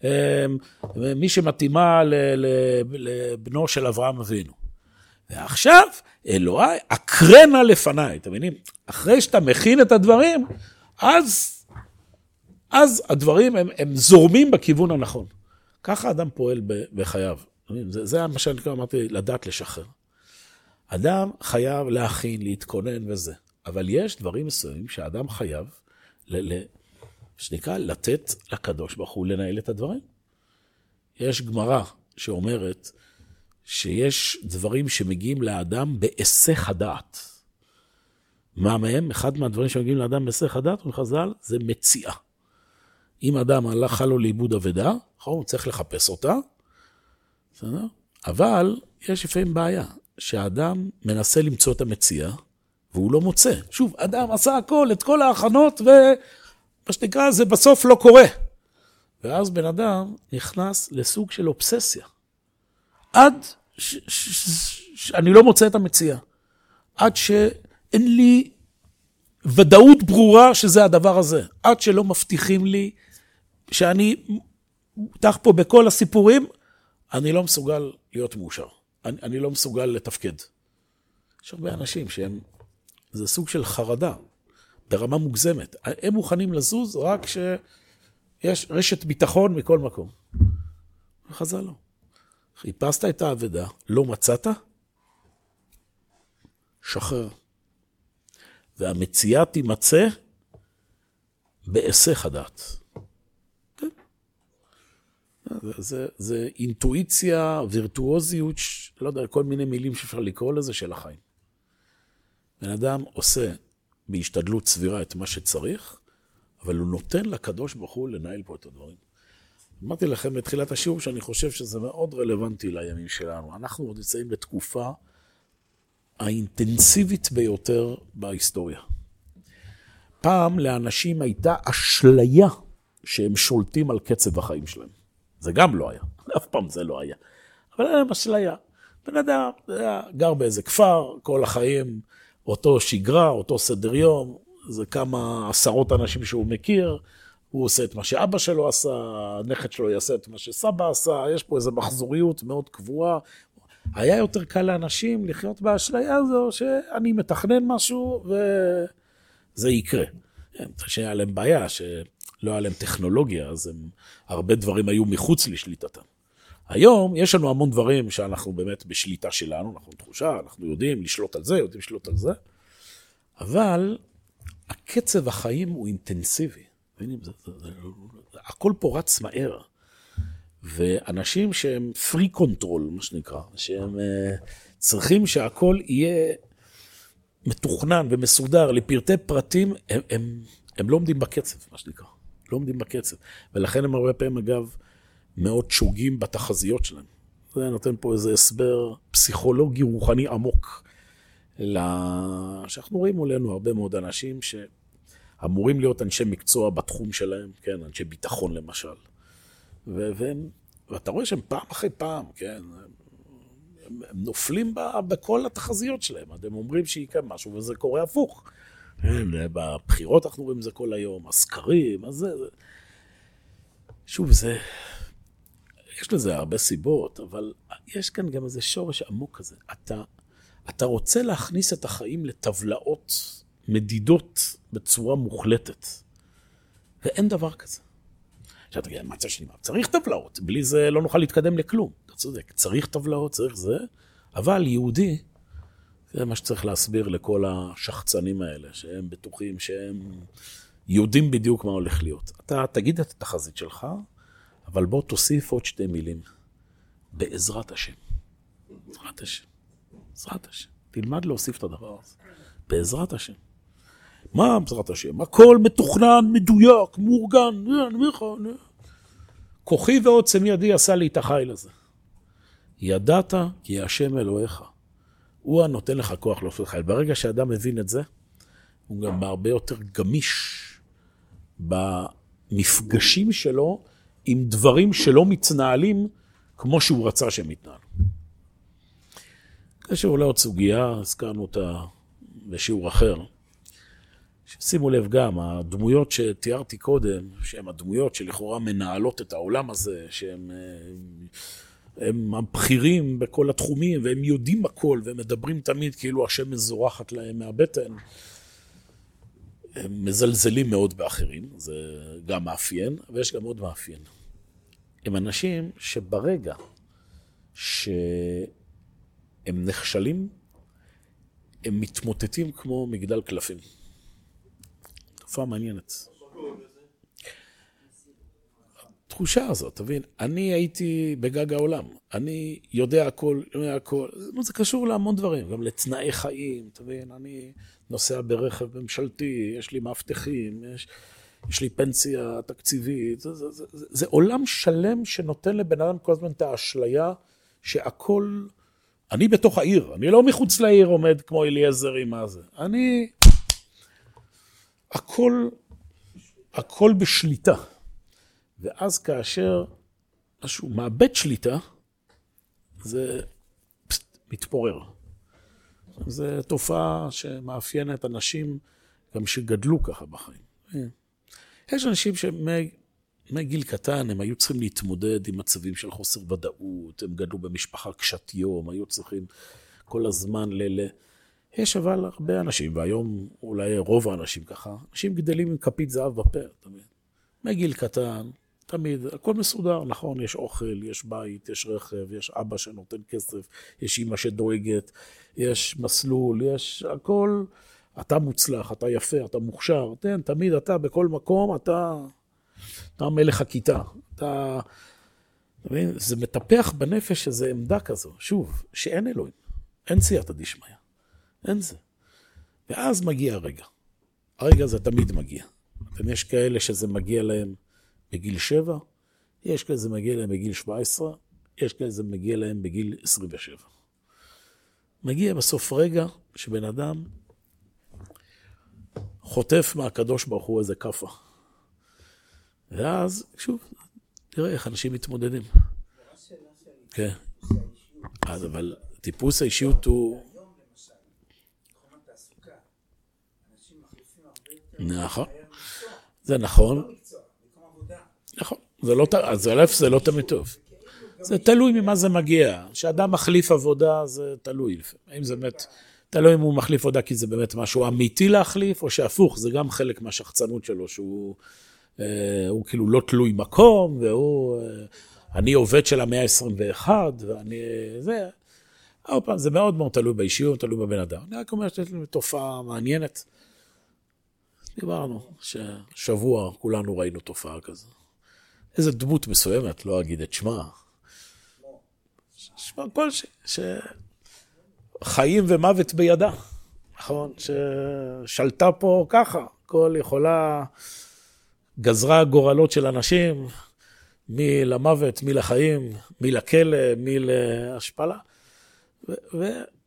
מי שמתאימה לבנו של אברהם אבינו. ועכשיו, אלוהי, אקרנה לפניי, אתם מבינים? אחרי שאתה מכין את הדברים, אז, אז הדברים הם, הם זורמים בכיוון הנכון. ככה אדם פועל בחייו. זה, זה מה שאני אמרתי, לדעת לשחרר. אדם חייב להכין, להתכונן וזה. אבל יש דברים מסוימים שהאדם חייב, ל, ל, שנקרא, לתת לקדוש ברוך הוא לנהל את הדברים. יש גמרא שאומרת, שיש דברים שמגיעים לאדם בהיסח הדעת. מה מהם? אחד מהדברים שמגיעים לאדם בהיסח הדעת, הוא חז"ל, זה מציאה. אם אדם הלכה לו לאיבוד אבדה, הוא צריך לחפש אותה, בסדר? אבל יש לפעמים בעיה, שהאדם מנסה למצוא את המציאה, והוא לא מוצא. שוב, אדם עשה הכל, את כל ההכנות, ומה שנקרא, זה בסוף לא קורה. ואז בן אדם נכנס לסוג של אובססיה. עד ש- ש- ש- ש- אני לא מוצא את המציאה. עד שאין לי ודאות ברורה שזה הדבר הזה. עד שלא מבטיחים לי שאני מותח פה בכל הסיפורים, אני לא מסוגל להיות מאושר. אני, אני לא מסוגל לתפקד. יש הרבה אנשים שהם, זה סוג של חרדה, ברמה מוגזמת. הם מוכנים לזוז רק שיש רשת ביטחון מכל מקום. וחזר לו. חיפשת את העבודה, לא מצאת? שחרר. והמציאה תימצא בהיסח הדעת. כן. זה, זה, זה אינטואיציה, וירטואוזיות, לא יודע, כל מיני מילים שאפשר לקרוא לזה של החיים. בן אדם עושה בהשתדלות סבירה את מה שצריך, אבל הוא נותן לקדוש ברוך הוא לנהל פה את הדברים. אמרתי לכם בתחילת השיעור שאני חושב שזה מאוד רלוונטי לימים שלנו. אנחנו עוד נמצאים בתקופה האינטנסיבית ביותר בהיסטוריה. פעם לאנשים הייתה אשליה שהם שולטים על קצב החיים שלהם. זה גם לא היה, אף פעם זה לא היה. אבל היה אשליה. בן אדם היה גר באיזה כפר, כל החיים, אותו שגרה, אותו סדר יום, זה כמה עשרות אנשים שהוא מכיר, הוא עושה את מה שאבא שלו עשה, הנכד שלו יעשה את מה שסבא עשה, יש פה איזו מחזוריות מאוד קבועה. היה יותר קל לאנשים לחיות באשליה הזו, שאני מתכנן משהו וזה יקרה. שהיה להם בעיה, שלא היה להם טכנולוגיה, אז הם, הרבה דברים היו מחוץ לשליטתם. היום יש לנו המון דברים שאנחנו באמת בשליטה שלנו, אנחנו תחושה, אנחנו יודעים לשלוט על זה, יודעים לשלוט על זה, אבל הקצב החיים הוא אינטנסיבי. זה, זה, זה, הכל פה רץ מהר. ואנשים שהם פרי קונטרול, מה שנקרא, שהם uh, צריכים שהכל יהיה מתוכנן ומסודר לפרטי פרטים, הם, הם, הם לא עומדים בקצב, מה שנקרא. לא עומדים בקצב. ולכן הם הרבה פעמים, אגב, מאוד שוגים בתחזיות שלהם. זה נותן פה איזה הסבר פסיכולוגי רוחני עמוק. שאנחנו רואים מולנו הרבה מאוד אנשים שאמורים להיות אנשי מקצוע בתחום שלהם, כן, אנשי ביטחון למשל. והם, ואתה רואה שהם פעם אחרי פעם, כן, הם, הם נופלים בכל התחזיות שלהם. הם אומרים שיקרה משהו וזה קורה הפוך. בבחירות אנחנו רואים זה כל היום, הסקרים, אז זה... שוב, זה... יש יש לזה הרבה סיבות, אבל יש כאן גם איזה שורש עמוק כזה. אתה, אתה רוצה להכניס את החיים לטבלאות מדידות בצורה מוחלטת, ואין דבר כזה. עכשיו תגיד, מה צד שני? צריך טבלאות, בלי זה לא נוכל להתקדם לכלום. אתה צודק, צריך טבלאות, צריך זה, אבל יהודי, זה מה שצריך להסביר לכל השחצנים האלה, שהם בטוחים שהם יודעים בדיוק מה הולך להיות. אתה תגיד את התחזית שלך, אבל בוא תוסיף עוד שתי מילים. בעזרת השם. בעזרת השם. בעזרת השם. תלמד להוסיף את הדבר הזה. בעזרת השם. מה בעזרת השם? הכל מתוכנן, מדויק, מאורגן. כוחי ועוצם ידי עשה לי את החיל הזה. ידעת כי השם אלוהיך. הוא הנותן לך כוח לעשות חיל. ברגע שאדם מבין את זה, הוא גם הרבה יותר גמיש במפגשים שלו עם דברים שלא מתנהלים כמו שהוא רצה שהם יתנהלו. כשעולה עוד סוגיה, הזכרנו אותה בשיעור אחר, שימו לב גם, הדמויות שתיארתי קודם, שהן הדמויות שלכאורה מנהלות את העולם הזה, שהם הם הבכירים בכל התחומים, והם יודעים הכל, והם מדברים תמיד כאילו השם מזורחת להם מהבטן, הם מזלזלים מאוד באחרים, זה גם מאפיין, ויש גם עוד מאפיין. הם אנשים שברגע שהם נכשלים, הם מתמוטטים כמו מגדל קלפים. תופעה מעניינת. התחושה הזאת, תבין, אני הייתי בגג העולם, אני יודע הכל, יודע הכל, זה קשור להמון דברים, גם לתנאי חיים, תבין, אני נוסע ברכב ממשלתי, יש לי מאבטחים, יש, יש לי פנסיה תקציבית, זה, זה, זה, זה, זה עולם שלם שנותן לבן אדם כל הזמן את האשליה שהכל, אני בתוך העיר, אני לא מחוץ לעיר עומד כמו אליעזר עם הזה, אני, הכל, הכל בשליטה. ואז כאשר משהו מאבד שליטה, זה פסט, מתפורר. זו תופעה שמאפיינת אנשים גם שגדלו ככה בחיים. יש אנשים שמגיל קטן הם היו צריכים להתמודד עם מצבים של חוסר ודאות, הם גדלו במשפחה קשת יום, היו צריכים כל הזמן ל... יש אבל הרבה אנשים, והיום אולי רוב האנשים ככה, אנשים גדלים עם כפית זהב בפה, תמיד. מגיל קטן, תמיד, הכל מסודר, נכון, יש אוכל, יש בית, יש רכב, יש אבא שנותן כסף, יש אמא שדואגת, יש מסלול, יש הכל, אתה מוצלח, אתה יפה, אתה מוכשר, תן, תמיד אתה בכל מקום, אתה, אתה מלך הכיתה, אתה, אתה מבין, זה מטפח בנפש איזו עמדה כזו, שוב, שאין אלוהים, אין סייעתא דשמיא, אין זה. ואז מגיע הרגע, הרגע הזה תמיד מגיע. יש כאלה שזה מגיע להם בגיל שבע, יש כאלה זה מגיע להם בגיל שבע עשרה, יש כאלה זה מגיע להם בגיל עשרים ושבע. מגיע בסוף רגע שבן אדם חוטף מהקדוש ברוך הוא איזה כפה. ואז, שוב, תראה איך אנשים מתמודדים. כן. אז אבל טיפוס האישיות הוא... נכון. זה נכון. נכון. זה לא, אז אלף זה לא תמיד טוב. זה תלוי ממה זה מגיע. כשאדם מחליף עבודה, זה תלוי. אם זה באמת, תלוי אם הוא מחליף עבודה, כי זה באמת משהו אמיתי להחליף, או שהפוך, זה גם חלק מהשחצנות שלו, שהוא אה, הוא כאילו לא תלוי מקום, והוא, אה, אני עובד של המאה ה-עשרים ואחת, ואני, זה, עוד פעם, זה מאוד מאוד תלוי באישיות, תלוי בבן אדם. אני רק אומר שיש לנו תופעה מעניינת. דיברנו ששבוע כולנו ראינו תופעה כזו. איזו דמות מסוימת, לא אגיד את שמה. שמה כל ש... שחיים ומוות בידה. נכון? ששלטה פה ככה. כל יכולה גזרה גורלות של אנשים, מי למוות, מי לחיים, מי לכלא, מי להשפלה. ו... ו...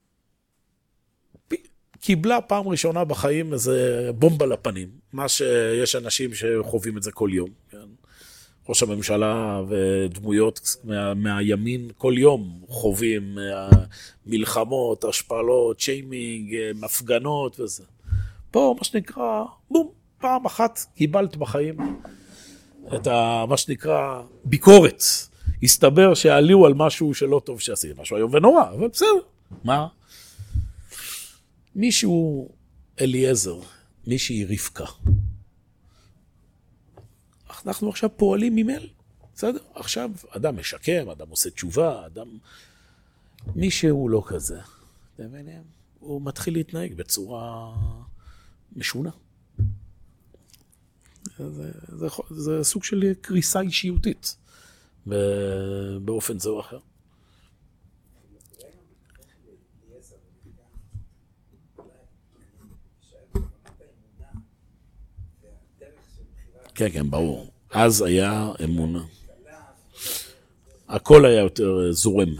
קיבלה פעם ראשונה בחיים איזה בומבה לפנים, מה שיש אנשים שחווים את זה כל יום. כן? ראש הממשלה ודמויות מה, מהימין כל יום חווים מלחמות, השפלות, שיימינג, מפגנות וזה. פה מה שנקרא, בום, פעם אחת קיבלת בחיים את ה, מה שנקרא ביקורת. הסתבר שעליו על משהו שלא טוב שעשי, משהו היום ונורא, אבל בסדר. מה? מישהו אליעזר, מישהי רבקה. אנחנו עכשיו פועלים ממל, בסדר? עכשיו אדם משקם, אדם עושה תשובה, אדם... מישהו לא כזה. הוא מתחיל להתנהג בצורה משונה. זה, זה, זה סוג של קריסה אישיותית באופן זה או אחר. כן, כן, ברור. אז היה אמונה. הכל היה יותר זורם.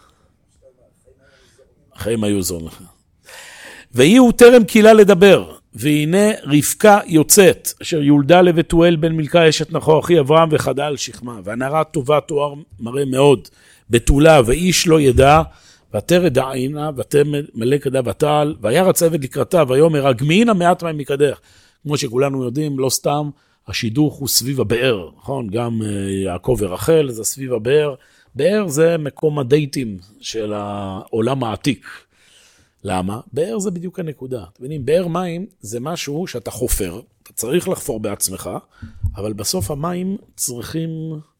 החיים היו זורם לך. והיא הוא טרם קילה לדבר, והנה רבקה יוצאת, אשר יולדה לבתואל בן מלכה אשת נחור אחי אברהם וחדה על שכמה, והנערה טובה תואר מראה מאוד, בתולה ואיש לא ידע, ותרד העינה ותמלא כדה ותעל, וירץ עבד לקראתה ויאמר הגמינה מעט מים מקדך, כמו שכולנו יודעים, לא סתם, השידוך הוא סביב הבאר, נכון? גם יעקב ורחל זה סביב הבאר, באר זה מקום הדייטים של העולם העתיק. למה? באר זה בדיוק הנקודה. אתם מבינים, באר מים זה משהו שאתה חופר, אתה צריך לחפור בעצמך, אבל בסוף המים צריכים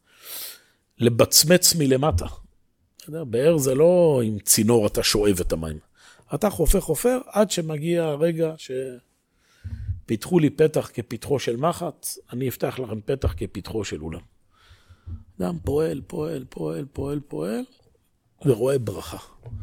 לבצמץ מלמטה. באר זה לא עם צינור אתה שואב את המים. אתה חופר חופר עד שמגיע הרגע שפיתחו לי פתח כפתחו של מחט, אני אפתח לכם פתח כפתחו של אולם. אדם פועל, פועל, פועל, פועל, פועל, ורואה ברכה.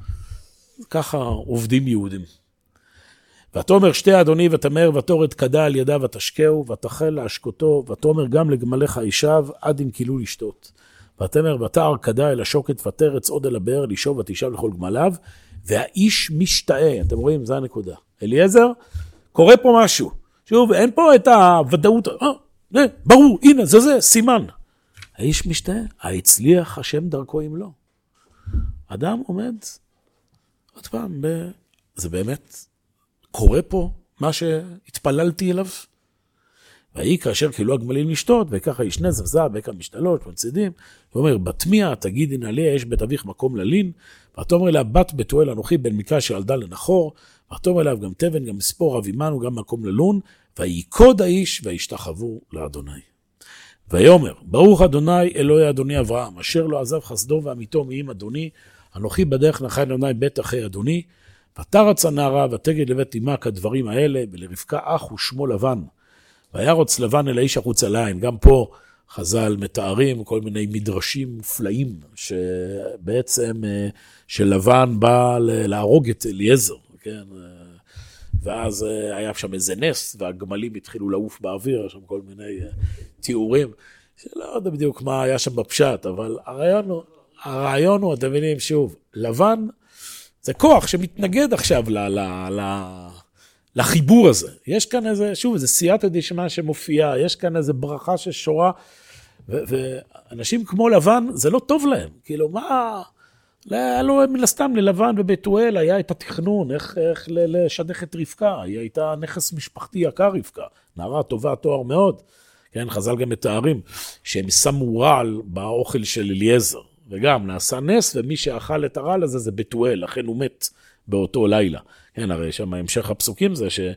ככה עובדים יהודים. ותאמר שתי אדוני ותמר ותורד כדה על ידה ותשקהו ותחל להשקותו ותאמר גם לגמליך הישב עד אם כילו לשתות. ותאמר ותער כדה אל השוקת ותרץ עוד אל הבאר לישוב ותשב לכל גמליו והאיש משתאה. אתם רואים? זה הנקודה. אליעזר, קורה פה משהו. שוב, אין פה את הוודאות. אה, זה, ברור, הנה, זה זה, סימן. האיש משתאה. הצליח השם דרכו אם לא. אדם עומד... עוד פעם, זה באמת קורה פה מה שהתפללתי אליו. והיא כאשר כאילו הגמלים לשתות, וככה יש נזר זב, וככה משתלות, מצדים, ואומר, בתמיה, תגידי נעלי, יש בית אביך מקום ללין, ותאמר אליה, בת בתואל אנוכי, בן מלכה שילדה לנחור, ותאמר אליו גם תבן, גם מספור, אבימנו, גם מקום ללון, ויקוד האיש, וישתחוו לאדוני. ויאמר, ברוך אדוני, אלוהי אדוני אברהם, אשר לא עזב חסדו ואמיתו מעם אדוני, אנוכי בדרך נחי אדוני בית אחי אדוני, ותרץ הנערה ותגד לבית אמה כדברים האלה, ולרבקה אח ושמו לבן. וירוץ לבן אל האיש החוץ על העין. גם פה חז"ל מתארים כל מיני מדרשים מופלאים, שבעצם שלבן בא להרוג את אליעזר, כן? ואז היה שם איזה נס, והגמלים התחילו לעוף באוויר, שם כל מיני תיאורים, שלא יודע בדיוק מה היה שם בפשט, אבל הרעיון הוא, הרעיון הוא, אתם מבינים, שוב, לבן זה כוח שמתנגד עכשיו ל, ל, ל, לחיבור הזה. יש כאן איזה, שוב, איזה סייעתא דשמיא שמופיעה, יש כאן איזה ברכה ששורה, ו, ואנשים כמו לבן, זה לא טוב להם. כאילו, מה... לא, לא, מן הסתם ללבן ובתואל היה את התכנון, איך, איך לשדך את רבקה, היא הייתה נכס משפחתי יקר רבקה, נערה טובה תואר מאוד, כן, חז"ל גם מתארים, שהם שמו רעל באוכל של אליעזר, וגם נעשה נס, ומי שאכל את הרעל הזה זה בתואל, לכן הוא מת באותו לילה, כן, הרי שם המשך הפסוקים זה ש...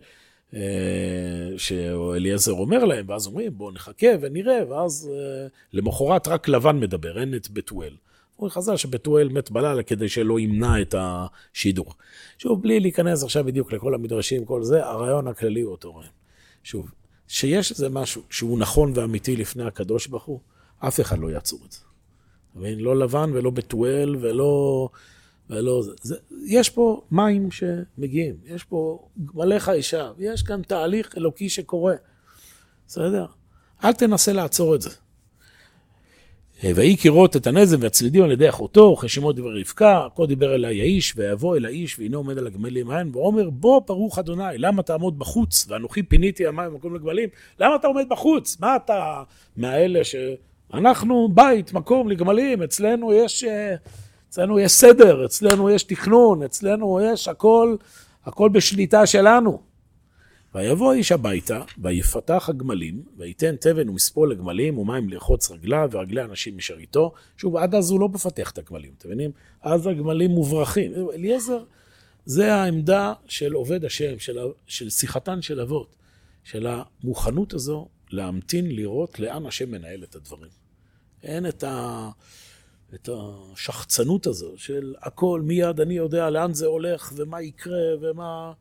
שאליעזר אומר להם, ואז אומרים בואו נחכה ונראה, ואז למחרת רק לבן מדבר, אין את בתואל. הוא חזר שבתואל מת בלילה כדי שלא ימנע את השידוך. שוב, בלי להיכנס עכשיו בדיוק לכל המדרשים, כל זה, הרעיון הכללי הוא אותו רעיון. שוב, שיש איזה משהו שהוא נכון ואמיתי לפני הקדוש ברוך הוא, אף אחד לא יעצור את זה. לא לבן ולא בתואל ולא... ולא זה. זה. יש פה מים שמגיעים, יש פה גמליך הישב, יש כאן תהליך אלוקי שקורה. בסדר? אל תנסה לעצור את זה. והיא קירות את הנזם והצלידים על ידי אחותו, חשימות דבר רבקה, כה דיבר אליי האיש, ויבוא אל האיש, והנה עומד על הגמלים העין, ואומר, בוא ברוך אדוני, למה תעמוד בחוץ? ואנוכי פיניתי המים במקום לגמלים, למה אתה עומד בחוץ? מה אתה מהאלה שאנחנו בית, מקום לגמלים, אצלנו יש, אצלנו יש סדר, אצלנו יש תכנון, אצלנו יש הכל, הכל בשליטה שלנו. ויבוא האיש הביתה, ויפתח הגמלים, ויתן תבן ומספול לגמלים, ומים לרחוץ רגליו, ורגלי אנשים אשר איתו. שוב, עד אז הוא לא מפתח את הגמלים, אתם מבינים? אז הגמלים מוברחים. אליעזר, זה העמדה של עובד השם, של, של שיחתן של אבות, של המוכנות הזו להמתין לראות לאן השם מנהל את הדברים. אין את, ה, את השחצנות הזו של הכל, מיד אני יודע לאן זה הולך, ומה יקרה, ומה...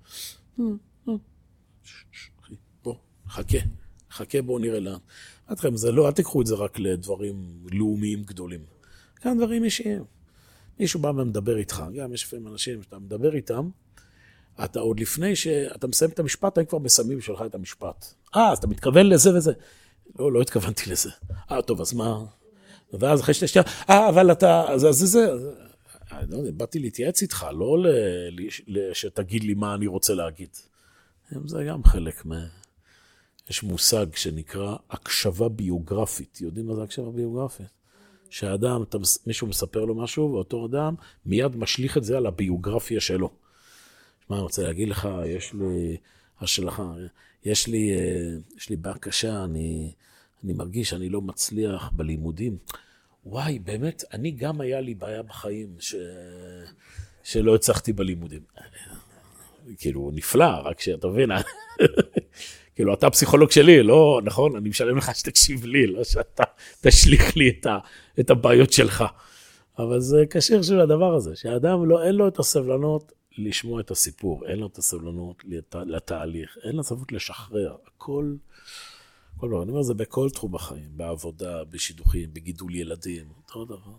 בוא, חכה, חכה, בואו נראה לאן. אתכם, זה לא, אל תיקחו את זה רק לדברים לאומיים גדולים. כאן דברים אישיים. מישהו בא ומדבר איתך, גם יש לפעמים אנשים שאתה מדבר איתם, אתה עוד לפני שאתה מסיים את המשפט, הם כבר מסיימים בשבילך את המשפט. אה, אז אתה מתכוון לזה וזה. לא, לא התכוונתי לזה. אה, טוב, אז מה? ואז אחרי שתי, אה, אבל אתה, זה, זה, זה. לא יודע, באתי להתייעץ איתך, לא שתגיד לי מה אני רוצה להגיד. זה גם חלק מה... יש מושג שנקרא הקשבה ביוגרפית. יודעים מה זה הקשבה ביוגרפית? שהאדם, מישהו מספר לו משהו, ואותו אדם מיד משליך את זה על הביוגרפיה שלו. מה אני רוצה להגיד לך? יש לי, השלכה, יש לי, יש לי בעיה קשה, אני, אני מרגיש שאני לא מצליח בלימודים. וואי, באמת, אני גם היה לי בעיה בחיים ש... שלא הצלחתי בלימודים. כאילו, נפלא, רק שאתה מבין, כאילו, אתה פסיכולוג שלי, לא, נכון? אני משלם לך שתקשיב לי, לא שאתה תשליך לי את, ה, את הבעיות שלך. אבל זה קשיר של הדבר הזה, שהאדם לא, אין לו את הסבלנות לשמוע את הסיפור, אין לו את הסבלנות לת, לתהליך, אין לו סבלנות לשחרר, הכל, הכל לא, אני אומר, זה בכל תחום החיים, בעבודה, בשידוכים, בגידול ילדים, אותו דבר.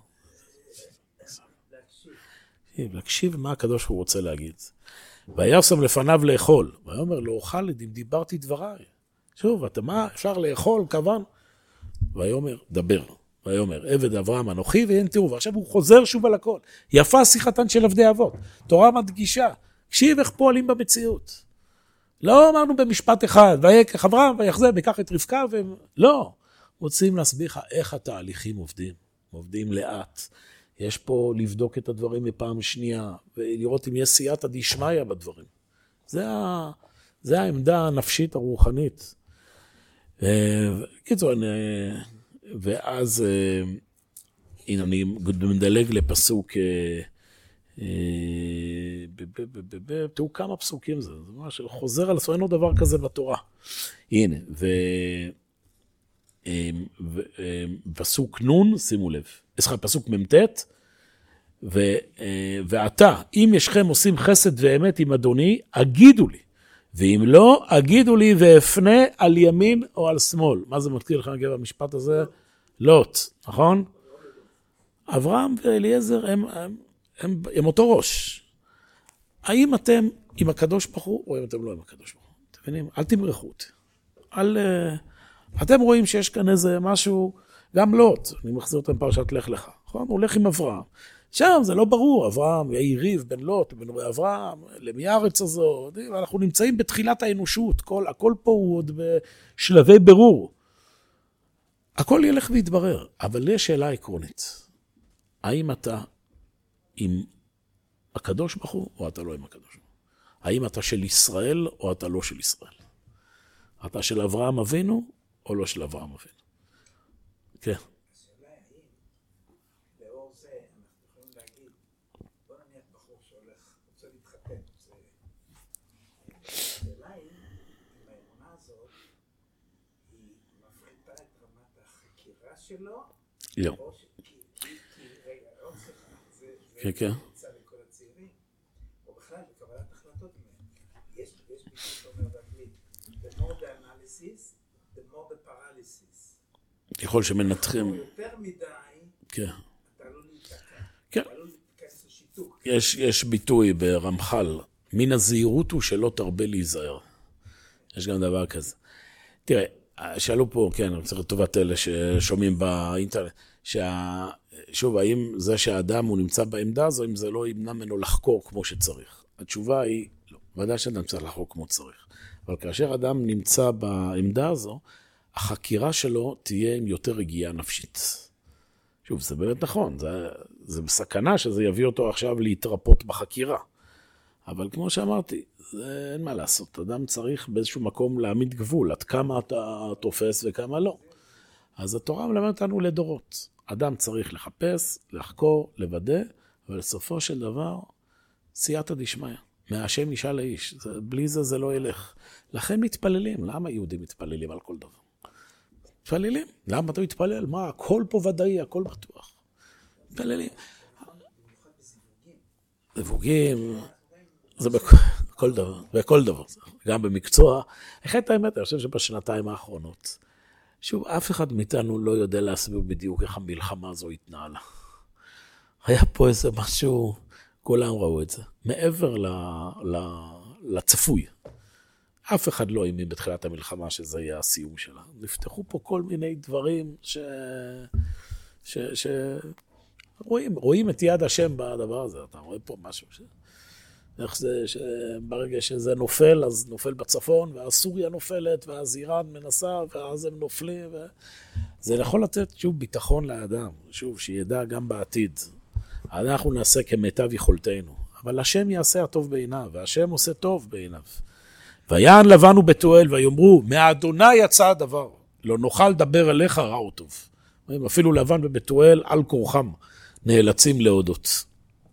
להקשיב. להקשיב מה הקדוש הוא רוצה להגיד. וישם לפניו לאכול, ויאמר לו, אוכל אם דיברתי דבריי. שוב, אתה מה, אפשר לאכול, כוון? ויאמר, דבר. ויאמר, עבד אברהם אנוכי, ואין תראו, ועכשיו הוא חוזר שוב על הכל. יפה שיחתן של עבדי אבות. תורה מדגישה, קשיב איך פועלים במציאות. לא אמרנו במשפט אחד, ויקח אברהם ויחזר, ויקח את רבקה, ו... לא. רוצים להסביר לך איך התהליכים עובדים. עובדים לאט. יש פה לבדוק את הדברים מפעם שנייה, ולראות אם יש סייעתא דשמיא בדברים. זה, ה... זה העמדה הנפשית הרוחנית. קיצור, אני... ואז, הנה, אני מדלג לפסוק, תראו כמה פסוקים זה, זה ממש חוזר על עצמו, אין לו דבר כזה בתורה. הנה, ופסוק נון, שימו לב, סליחה, פסוק ממתת, ועתה, אם ישכם עושים חסד ואמת עם אדוני, אגידו לי, ואם לא, אגידו לי ואפנה על ימין או על שמאל. מה זה מתחיל לך נגב המשפט הזה? לוט, נכון? אברהם ואליעזר הם, הם, הם, הם אותו ראש. האם אתם עם הקדוש ברוך הוא, או אם אתם לא עם הקדוש ברוך הוא? אתם מבינים? אל תמרחו אותי. אל, אתם רואים שיש כאן איזה משהו, גם לוט, אני מחזיר אותם פרשת לך לך. נכון? הוא הולך עם אברהם. שם זה לא ברור, אברהם, יהי ריב בין לוט ובין אברהם, למי הארץ הזו, אנחנו נמצאים בתחילת האנושות, כל, הכל פה הוא עוד בשלבי ברור. הכל ילך ויתברר, אבל יש שאלה עקרונית. האם אתה עם הקדוש ברוך הוא, או אתה לא עם הקדוש ברוך הוא? האם אתה של ישראל, או אתה לא של ישראל? אתה של אברהם אבינו, או לא של אברהם אבינו? כן. שלו, לא. כן, כן. זה לכל הצעירים, או בכלל בקבלת החלטות מהם. יש ביטוי שאומר באנגלית, the more the analysis, the more the paralysis. ככל שמנתחים. יותר מדי, כן. אתה לא להתקע. כן. אתה לא להתקע לשיתוק. יש, יש ביטוי ברמח"ל, מן הזהירות הוא שלא תרבה להיזהר. יש גם דבר כזה. תראה, שאלו פה, כן, אני צריך לטובת אלה ששומעים באינטרנט, שה... שוב, האם זה שהאדם הוא נמצא בעמדה הזו, אם זה לא ימנע ממנו לחקור כמו שצריך? התשובה היא, לא, ודאי שאדם צריך לחקור כמו צריך. אבל כאשר אדם נמצא בעמדה הזו, החקירה שלו תהיה עם יותר רגיעה נפשית. שוב, זה באמת נכון, זה, זה בסכנה שזה יביא אותו עכשיו להתרפות בחקירה. אבל כמו שאמרתי, זה אין מה לעשות. אדם צריך באיזשהו מקום להעמיד גבול, עד כמה אתה תופס וכמה לא. אז התורה מלמדת אותנו לדורות. אדם צריך לחפש, לחקור, לוודא, אבל בסופו של דבר, סייעתא דשמיא. מהשם ישאל לאיש. זה, בלי זה זה לא ילך. לכן מתפללים. למה יהודים מתפללים על כל דבר? מתפללים. למה אתה מתפלל? מה? הכל פה ודאי, הכל בטוח. מתפללים. זיווגים. זה בכל דבר. בכל דבר. גם במקצוע. אחת האמת, אני חושב שבשנתיים האחרונות, שוב, אף אחד מאיתנו לא יודע להסביר בדיוק איך המלחמה הזו התנהלה. היה פה איזה משהו, כולם ראו את זה, מעבר ל, ל, לצפוי. אף אחד לא האמין בתחילת המלחמה שזה יהיה הסיום שלה. נפתחו פה כל מיני דברים ש... ש... ש... רואים, רואים את יד השם בדבר הזה. אתה רואה פה משהו ש... איך זה, שברגע שזה נופל, אז נופל בצפון, ואז סוריה נופלת, ואז איראן מנסה, ואז הם נופלים. ו... זה יכול לתת שוב ביטחון לאדם, שוב, שידע גם בעתיד. אנחנו נעשה כמיטב יכולתנו, אבל השם יעשה הטוב בעיניו, והשם עושה טוב בעיניו. ויען לבן ובתואל, ויאמרו, מהאדוני יצא הדבר, לא נוכל לדבר אליך רע או טוב. אפילו לבן ובתואל על כורחם, נאלצים להודות.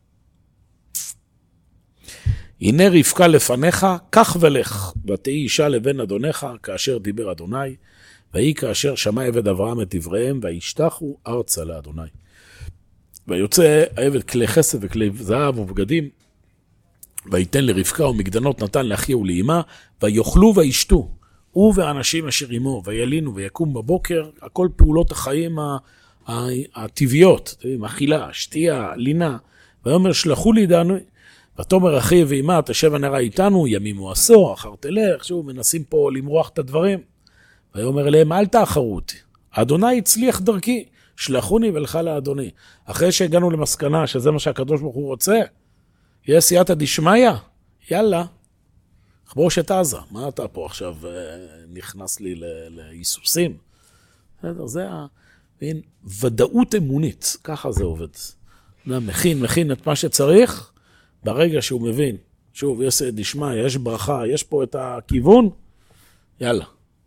הנה רבקה לפניך, כך ולך, ותהי אישה לבן אדונך, כאשר דיבר אדוני, והיא כאשר שמע עבד אברהם את דבריהם, וישתחו ארצה לאדוני. ויוצא העבד כלי חסד וכלי זהב ובגדים, ויתן לרבקה ומגדנות נתן לאחיה ולאמה, ויאכלו וישתו, הוא ואנשים אשר עמו, וילינו ויקום בבוקר, הכל פעולות החיים הטבעיות, אכילה, שתייה, לינה, ויאמר שלחו לי דענוי, ותאמר אחי ואמא תשב הנערה איתנו, ימים או עשור, אחר תלך, שוב מנסים פה למרוח את הדברים, ויאמר אליהם אל תאחרו אותי, אדוני הצליח דרכי, שלחוני ולך לאדוני. אחרי שהגענו למסקנה שזה מה שהקדוש ברוך הוא רוצה, יש סייעתא דשמיא, יאללה, חבוש את עזה. מה אתה פה עכשיו נכנס לי להיסוסים? זה ודאות אמונית, ככה זה עובד. מכין, מכין את מה שצריך, ברגע שהוא מבין, שוב, יש סייעתא דשמיא, יש ברכה, יש פה את הכיוון, יאללה.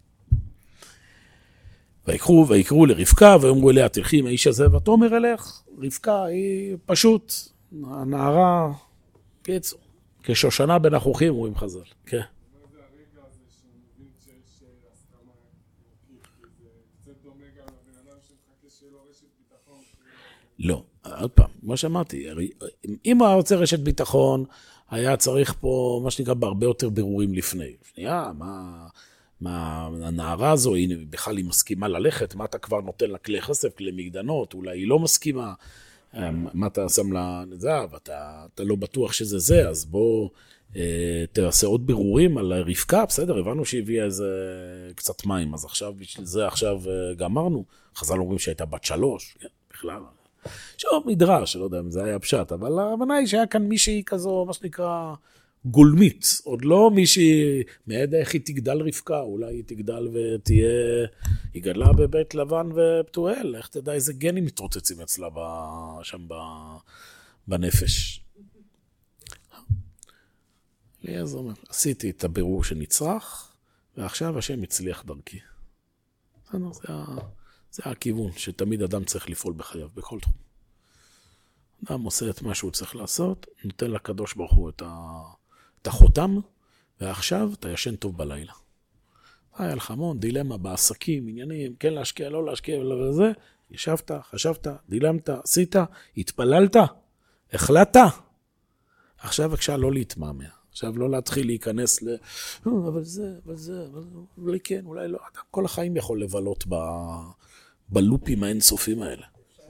ויקרו, ויקרו לרבקה, ואומרו אליה, תלכי עם האיש הזה, ותאמר אלך, רבקה היא פשוט, הנערה, קיצור, כשושנה בין החוכים, רואים חז"ל, כן. מה זה הרגע הזה שהוא מבין שיש הסכמה אלוקית? זה קצת דומה גם לבן אדם שמחכה שיהיה לו רשת ביטחון? לא, עוד פעם, מה שאמרתי, אם הוא רוצה רשת ביטחון, היה צריך פה, מה שנקרא, בהרבה יותר בירורים לפני. שנייה, מה... מה, הנערה הזו, הנה, בכלל היא מסכימה ללכת, מה אתה כבר נותן לה כלי חסד, כלי מגדנות, אולי היא לא מסכימה, מה אתה שם לה נזב, אתה, אתה לא בטוח שזה זה, אז בוא אה, תעשה עוד בירורים על רבקה, בסדר, הבנו שהביאה איזה קצת מים, אז עכשיו, בשביל זה עכשיו גמרנו, חז"ל אומרים שהייתה בת שלוש, כן, בכלל, שוב מדרש, לא יודע אם זה היה פשט, אבל ההבנה היא שהיה כאן מישהי כזו, מה שנקרא, גולמית, עוד לא מישהי, מעד איך היא תגדל רבקה, אולי היא תגדל ותהיה, היא גדלה בבית לבן ובתואל, איך תדע איזה גנים מתרוצצים אצלה ב, שם ב, בנפש. אז אומר, עשיתי את הבירור שנצרך, ועכשיו השם הצליח דרכי. זה, זה, זה הכיוון שתמיד אדם צריך לפעול בחייו, בכל תחום. אדם עושה את מה שהוא צריך לעשות, נותן לקדוש ברוך הוא את ה... את החותם, ועכשיו אתה ישן טוב בלילה. היה לך המון דילמה בעסקים, עניינים, כן להשקיע, לא להשקיע, וזה, ישבת, חשבת, דילמת, עשית, התפללת, החלטת. עכשיו בבקשה לא להתמהמה. עכשיו לא להתחיל להיכנס ל... אבל זה, אבל זה, אבל אולי כן, אולי לא. אדם כל החיים יכול לבלות ב... בלופים האינסופים האלה.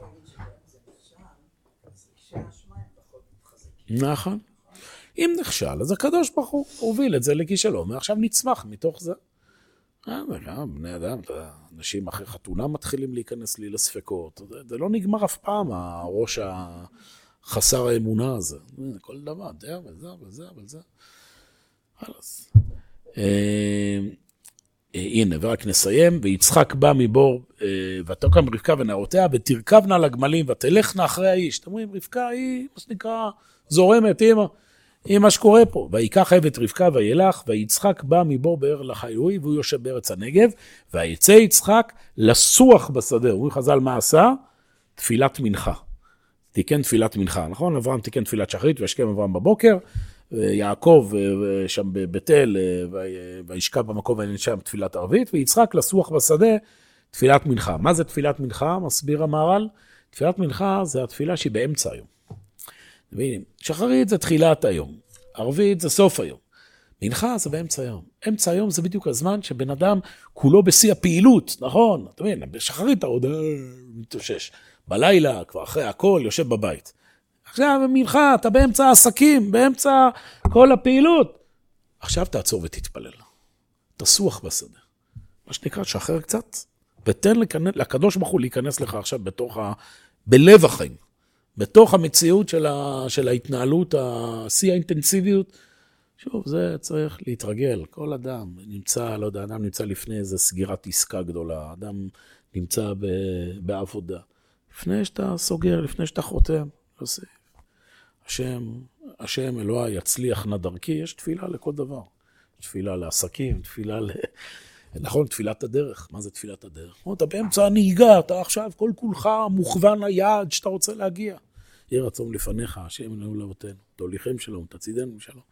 נכון. אם נכשל, אז הקדוש ברוך הוא הוביל את זה לכישלון, ועכשיו נצמח מתוך זה. וגם בני אדם, אנשים אחרי חתונה מתחילים להיכנס לי לספקות, זה, זה לא נגמר אף פעם, הראש החסר האמונה הזה. כל דבר, זה, אבל זה, אבל זה, אבל זה. אז. הנה, ורק נסיים, ויצחק בא מבור, ותוקם רבקה ונערותיה, ותרכבנה לגמלים, ותלכנה אחרי האיש. אתם אומרים, רבקה היא, מה שנקרא, זורמת, אמא. עם מה שקורה פה. ויקח עבד רבקה וילך, ויצחק בא מבור באר לחילוי, והוא יושב בארץ הנגב, ויצא יצחק לסוח בשדה. הוא חז"ל מה עשה? תפילת מנחה. תיקן תפילת מנחה, נכון? אברהם תיקן תפילת שחרית, והשכם אברהם בבוקר, ויעקב שם בבית-אל, וישכב במקום ונשם תפילת ערבית, ויצחק לסוח בשדה, תפילת מנחה. מה זה תפילת מנחה? מסביר המהר"ל. תפילת מנחה זה התפילה שהיא באמצע היום. שחרית זה תחילת היום, ערבית זה סוף היום. מנחה זה באמצע היום. אמצע היום זה בדיוק הזמן שבן אדם כולו בשיא הפעילות, נכון? אתה מבין, בשחרית אתה עוד מתאושש. בלילה, כבר אחרי הכל, יושב בבית. עכשיו במנחה, אתה באמצע העסקים, באמצע כל הפעילות. עכשיו תעצור ותתפלל. תסוח בשדה. מה שנקרא, שחרר קצת, ותן לקדוש ברוך הוא להיכנס לך עכשיו בתוך ה... בלב החיים. בתוך המציאות של, ה... של ההתנהלות, השיא האינטנסיביות. שוב, זה צריך להתרגל. כל אדם נמצא, לא יודע, אדם נמצא לפני איזו סגירת עסקה גדולה. אדם נמצא ב... בעבודה. לפני שאתה סוגר, לפני שאתה חותם, יוסף. השם, השם אלוהי יצליח נא דרכי, יש תפילה לכל דבר. תפילה לעסקים, תפילה ל... נכון, תפילת הדרך. מה זה תפילת הדרך? אתה באמצע הנהיגה, אתה עכשיו כל כולך מוכוון ליעד שאתה רוצה להגיע. יהיה רצון לפניך, השם אלוהינו לאבותינו, תוליכם שלום, תצידנו שלום.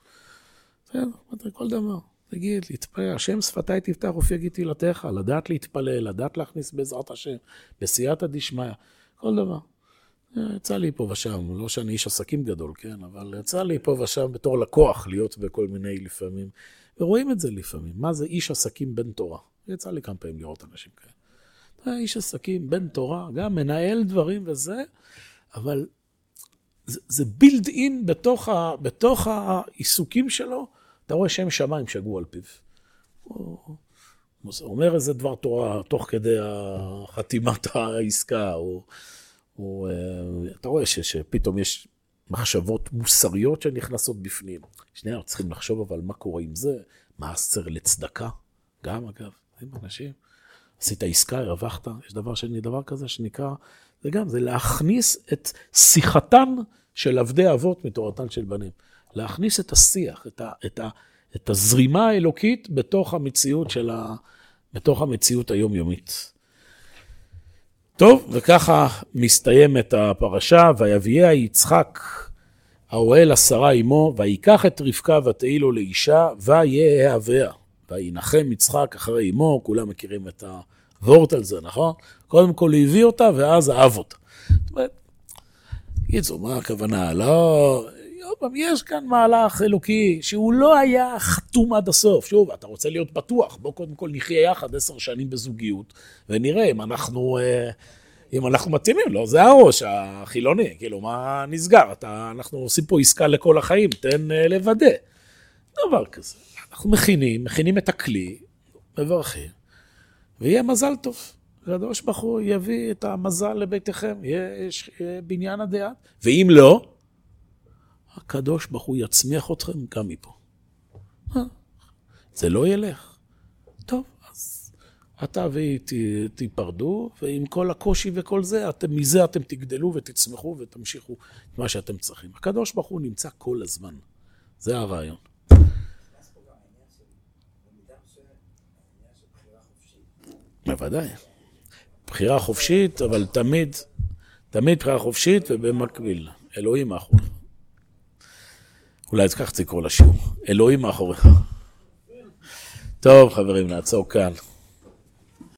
בסדר, כל דבר. תגיד, להתפלל, השם שפתיי תפתח ופי יגיד תהילתך, לדעת להתפלל, לדעת להכניס בעזרת השם, בסייעתא דשמיא, כל דבר. יצא לי פה ושם, לא שאני איש עסקים גדול, כן, אבל יצא לי פה ושם בתור לקוח להיות בכל מיני לפעמים, ורואים את זה לפעמים. מה זה איש עסקים בן תורה? יצא לי כמה פעמים לראות אנשים כאלה. איש עסקים בן תורה, גם מנהל דברים וזה, אבל זה, זה build in בתוך, ה, בתוך העיסוקים שלו, אתה רואה שם שמיים שגו על פיו. הוא אומר איזה דבר תורה תוך כדי חתימת העסקה, הוא... הוא, אתה רואה ש, שפתאום יש מחשבות מוסריות שנכנסות בפנים. שנייה, צריכים לחשוב אבל מה קורה עם זה, מעשר לצדקה, גם אגב, עם אנשים, עשית עסקה, הרווחת, יש דבר שני, דבר כזה שנקרא, זה גם, זה להכניס את שיחתן של עבדי אבות מתורתן של בנים, להכניס את השיח, את, ה, את, ה, את הזרימה האלוקית בתוך המציאות של ה, בתוך המציאות היומיומית. טוב, וככה מסתיימת הפרשה, ויביאה יצחק האוהל עשרה עמו, ויקח את רבקה ותהי לו לאישה, ויאהביה. וינחם יצחק אחרי עמו, כולם מכירים את הוורט על זה, נכון? קודם כל הביא אותה, ואז אהב אותה. זאת אומרת, קיצור, מה הכוונה? לא, יש כאן מהלך אלוקי, שהוא לא היה חתום עד הסוף. שוב, אתה רוצה להיות בטוח, בוא קודם כל נחיה יחד עשר שנים בזוגיות, ונראה אם אנחנו, אם אנחנו מתאימים, לא, זה הראש החילוני, כאילו, מה נסגר? אתה, אנחנו עושים פה עסקה לכל החיים, תן לוודא. דבר כזה. אנחנו מכינים, מכינים את הכלי, מברכים, ויהיה מזל טוב. הקדוש ברוך הוא יביא את המזל לביתכם, יש בניין הדעת, ואם לא, הקדוש ברוך הוא יצמיח אתכם גם מפה. זה לא ילך. טוב, אז אתה והיא תיפרדו, ועם כל הקושי וכל זה, אתם, מזה אתם תגדלו ותצמחו ותמשיכו את מה שאתם צריכים. הקדוש ברוך הוא נמצא כל הזמן. זה הרעיון. בוודאי. בחירה חופשית, אבל תמיד, תמיד בחירה חופשית ובמקביל. אלוהים מאחורי. אולי אז כך תקרוא לשיעור. אלוהים מאחוריך. טוב, חברים, נעצור כאן.